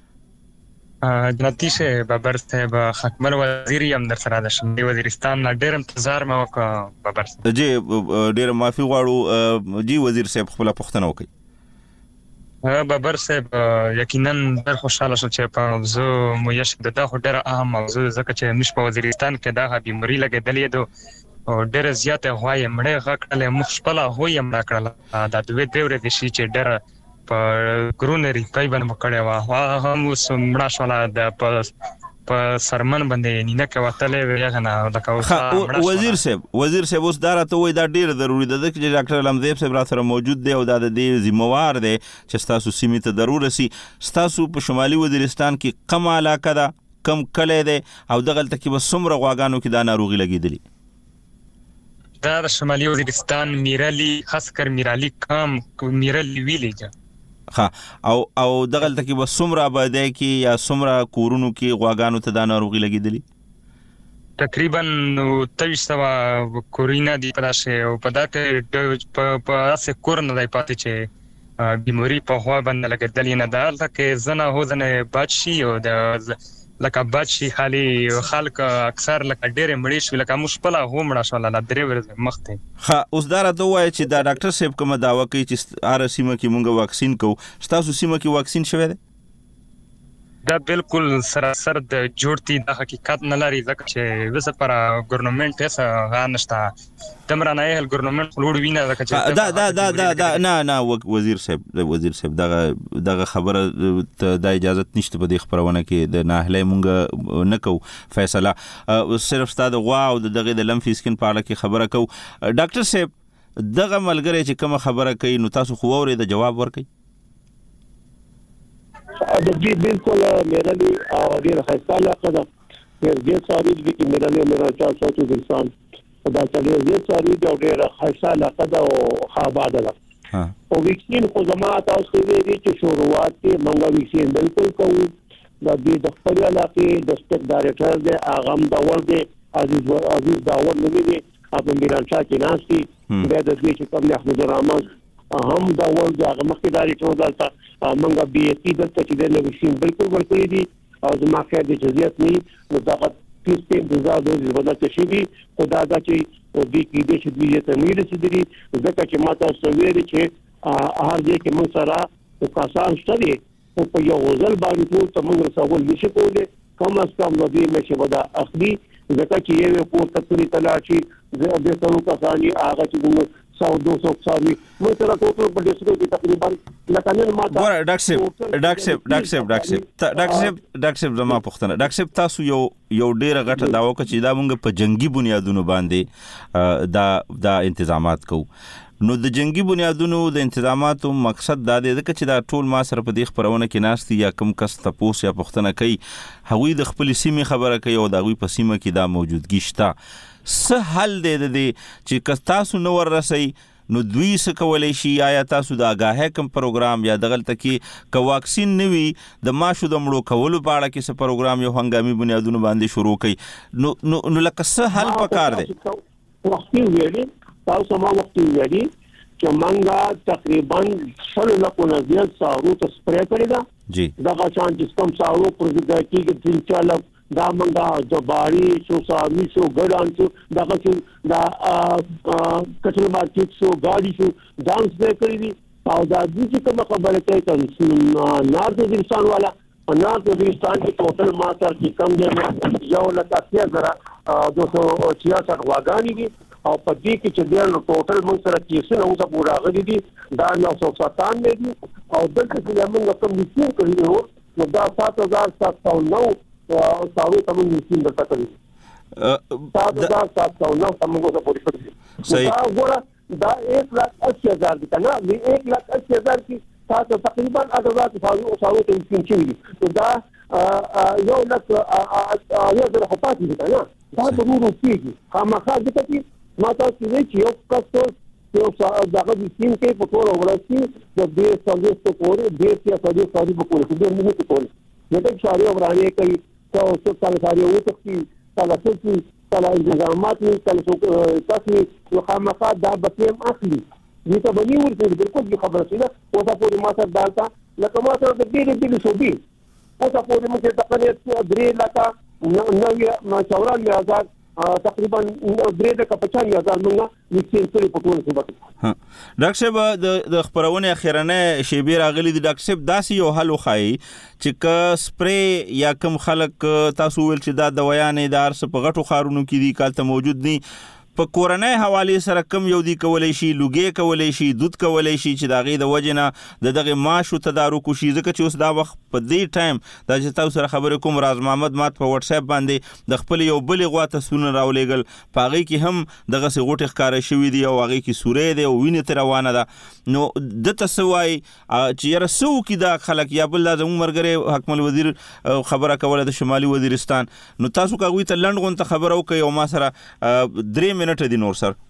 جنتی شه بابر صاحب خکمل وزیر یم در سره د شمالي وزیرستان نه ډېر انتظار مې وکړ. بابر صاحب جی ډېر معافي غواړو. جی وزیر صاحب خپل پوښتنه وکړي. بابر صاحب یقینا ډېر خوشاله شو چې په زه مو یش د دا ډېر اهم موضوع ځکه چې مش په وزیرستان کې دا بیماری لګېدلې ده او ډېر زیاته غوايي مړې غکړلې مخ خپل هوې مړ کړل. دا دوی دوی ورته شي چې ډېر په ګرونری پای باندې مکړې وا هم سمړا شولا د په سرمن باندې نه کوتلې ویغه نه د کوڅه. وزیر صاحب وزیر صاحب اوس دا راته وای دا ډیر ضروری ده چې ډاکټر علمزیب صاحب را سره موجود دی او دا د دې ذمہوار دی چې تاسو سیمې ته ضرور رسی. تاسو په شمالي وزیرستان کې کم علاقه ده، کم کلی دی او دغه تل کې بس څومره غواګانو کې دا ناروغي لګېدلې؟ دا د شمالي وزیرستان میرالی خاص کر میرالی کم میرالی ویلیج ها او او دغه تل کې بس څومره آبادی کې یا څومره کورونو کې غواګانو ته دا ناروغي لګېدلې؟ تقریبا تیس سوا کورینا دی پراشه او په داته په اسه کور نه دی پاتې چې بیماری په هوا باندې لګېدلې نه ده. لکه زنه هو زنه بچي او د لکه بچي خالي خلک اکثر لکه ډېر مړې شو لکه مشپله هم را شو لاله درې ورځې مخته. ها اوس دا راته وایي چې دا ډاکټر صاحب کومه داوا کوي چې ار سیمه کې مونږ واکسین کوو. تاسو سیمه کې واکسین شوی دی؟ دا بالکل سراسر د جوړتي د حقیقت نه لري ځکه چې وسه پر ګورنمنت هڅه غانشته تمره نه هل ګورنمنت خلوړ وینه ځکه چې دا دا دا دا دا نه نه وزیر صاحب وزیر صاحب دغه دغه خبره د اجازه نشته په دې خبرونه کې د ناهله مونږ نه کو فیصله صرف ستاسو غوا او دغه د لمفي سکن په اړه کې خبره کو. ډاکټر صاحب دغه ملګری چې کوم خبره کوي نو تاسو خو اورئ د جواب ورکړئ. जी बिल्कुल मेरा भी ډېر ښایسته علاقه ده. ډېر ډېر څاروي دي چې میرا له میرا چا سوچو انسان دا څلور ډېر څاروي دي او ډېر ښایسته علاقه ده او ښه آباده ده. او ویکسین خو زما تاسو ویلي چې شروعات کې موږ ویکسین بالکل کوو. د دې د خپل علاقې د سټیټ ډایریکټر دی هغه هم داور دی عزیز عزیز داور نومي دی په میرانشاه کې ناستي. بیا د دې چې کوم احمد الرحمن هم دا ول دا مخکې ډایریکټر دلته موږ بي اس سی دلته چې د ویکسین بالکل ورکړي دي او زما خیر د جزئیات نه نو دا تیس ته انتظار دوی بدلته شي دي خدا دا چې د دې کې د شې دوی ته مې رسیدلي ځکه چې ماته سویر چې هر ځای کې موږ سره کسان شته او په یو ځل باندې ټول ته موږ رسول نشي کولای کم از کم د دې نشي ودا اخلي ځکه چې یو پورته کړی تلاشي د دې څلو کسانی هغه چې موږ سو دو سو ساري موږ سره ټوټل په ډیسکو کې تقریبا لکه نن ما ګور ډاکټر صاحب ډاکټر صاحب ډاکټر صاحب ډاکټر صاحب ډاکټر صاحب ډاکټر صاحب زما پوښتنه ډاکټر صاحب تاسو یو یو ډیره غټه داوا کوي چې دا موږ په جنگي بنیادونو باندې دا دا تنظیمات کوو نو د جنگي بنیادونو د تنظیماتو مقصد دا دی چې دا ټول ما سره په دې خبرونه کې ناشتي یا کم کس تاسو یا پوښتنه کوي هغوی د خپل سیمه خبره کوي او دا غوي په سیمه کې دا موجودګی شته څه حل دی د دې چې کس تاسو نو ورسي نو دوی څه کولای شي آیا تاسو د آگاهه کم پروګرام یا دغلت کې ک واکسین نوي د ماشو د مړو کولو په اړه کې څه پروګرام یو هنګامي بنیادونو باندې شروع کړي نو نو نو لکه څه حل پکار دی وختي ویلي تاسو ما وختي ویلي چې منګه تقریبا شل لکه نه زیات سارو ته سپری کړی دا جی دا چې چې کوم سارو پر دې کې چې چاله دا منګه د باری شو سامي شو ګډان شو دا چې دا کچره مارکیټ شو ګاډي شو دانس به کړی دي او دا چې کوم خبره کوي چې نارت وزیرستان والا نارت وزیرستان کې ټوټل ماتر چې کم دی یو لکه اسی هزار دو سو چھیاسٹھ واګانی دي او په دې کې چې ډېر ټوټل موږ سره کیسونه اوسه پورا غلي دي دا نو سو ستانوي دي او دلته چې موږ کوم نشو کړی نو دا سات هزار سات سو نو او تاسو ته موږ نشو درته کړی سات هزار سات سو نو موږ ته پوری کړی صحیح دا ګوره دا ایک لاکھ اسی هزار دي کنه دې ایک لاکھ اسی هزار کې تاسو تقریبا اته تاسو تاسو ته نشو کړی دا یو لاکھ یو ځل خطات دي کنه دا ضروري کیږي خامخا دې کې ما تاسو چې یو کس یو دغه د سیم کې په ټول ورسي د دې سرویس ته کول دې چې سرویس ساري په کول دې موږ ته کول دغه شاري ورانه کوي او څو څو ساري او تختی تاسو چې تاسو انتظامات نه تاسو تاسو یو خامخا دا بتیم اخلي دې ته بني ورته بالکل خبره شي او تاسو په ما سره دالتا لکه ما سره د دې دې سوبي او تاسو په موږ ته تقریبا درې لکه نو ما چوران می آزاد تقریبا درې د کپچان یا ځانونه نشي کړی په ټول صورت ها ډاکټر صاحب د خبرونه اخیرنه شیبیر اغلی د ډاکټر صاحب داسې یو حل وخای چې ک سپری یا کم خلک تاسو ول چې دا دوايانې دار څه په غټو خارونو کې دي کالته موجود دي په کورنۍ حواله سره کم یو دی کولای شي لوګي کولای شي دود کولای شي چې داغه د وجنه د دغه ماشو تدارک شي ځکه چې اوس دا وخت په دې ټایم دا چې تاسو سره خبرې کوم راز محمد مات په واتس اپ باندې د خپل یو بل غواته سونه راولېګل پاغي کې هم دغه سه غوټه ښکارا شوې دی او هغه کې سورې دی او وینې تر روانه ده نو د تسوای چې یره سو کې دا خلک یا بل لازم مرګره حکم الوزیر خبره کوله د شمالي وزیرستان نو تاسو کاوی ته لند غون ته خبرو کوي او ما سره درې منټه دي نور سر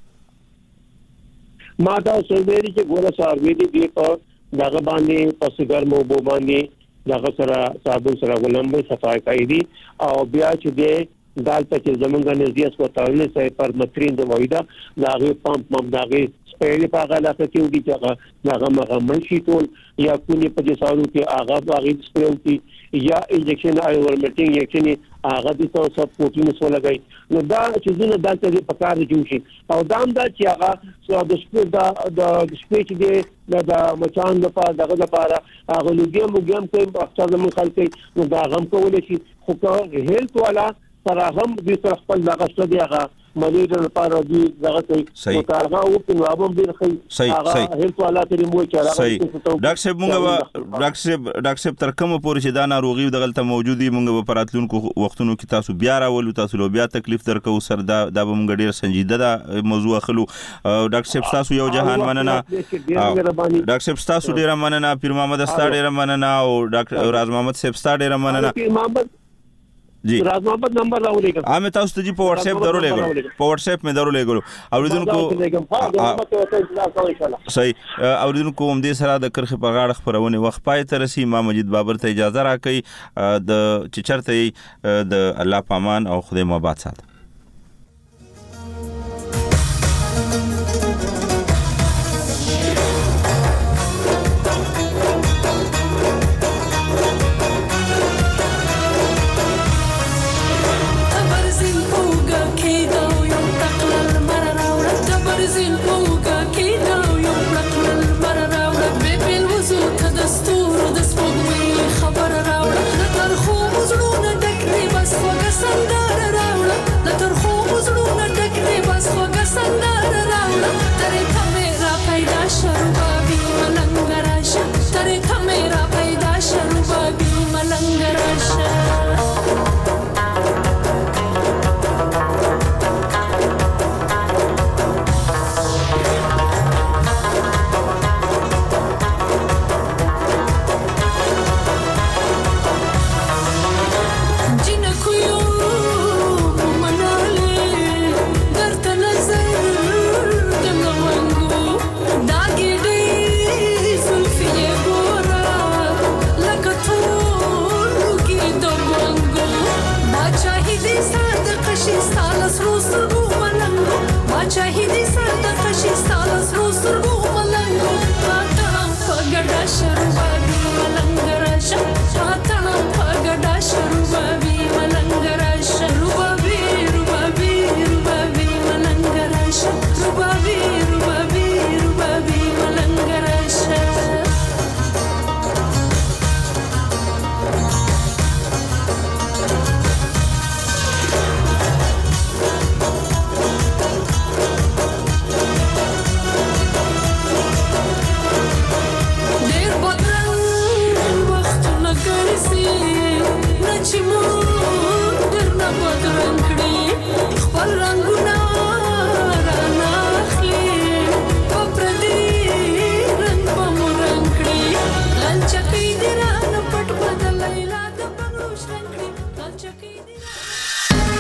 ما دا سویری چې ګوره ساروی دي دی په دغه باندې پس ګرمو بو باندې دغه سره صابون سره ولنبه صفای کوي دي او بیا چې دی دالته چې زمونږ نزدیک کو تاویل سه پر مترین د وایدا دغه پمپ مم دغه سپېلې په هغه لکه کې ودی چې هغه هغه منشي ټول یا کونی په دې سالو کې هغه هغه سپېلتي یا انجکشن ایورمټینګ انجکشن هغه د تاسو سپورټینګ سره لګای نو دا چې زونه دلته په کار جوړ شي او دا هم دا چې هغه د سپېل دا د سپېچ دی د مچان د پاره دغه لپاره هغه لګیم وګیم کوي په اختصار زمون خلک نو دا غم کول شي خو که هیلث والا سره هم د خپل دغه څه دی هغه مریض لپاره دی دغه کوي او کارغه او په نوابم ډیر خي هغه هیڅ والا ترې مو چې راغلی ډاکټر صاحب مونږ ډاکټر صاحب ډاکټر صاحب تر کومه پورې چې دا ناروغي دغلته موجودي مونږ په پراتلونکو وختونو کې تاسو بیا راولو تاسو لو بیا تکلیف درکو سر دا د مونږ ډیر سنجیده دا موضوع اخلو ډاکټر صاحب تاسو یو جهان مننه ډاکټر صاحب تاسو ډیر مننه پیر محمد استا ډیر مننه او ډاکټر راز محمد صاحب استا ډیر مننه جی راز محمد نمبر راولېګم ا مې تاسو ته جی په واتس اپ درو لګو په واتس اپ مې درو لګو اوریدونکو صحیح اوریدونکو هم دې سره د کرخه په غاړه خبرونه وخت پای تر سي ما مجید بابر ته اجازه راکړي د چچرته د الله پامان او خدای محبت سات Desturo, despogui شروع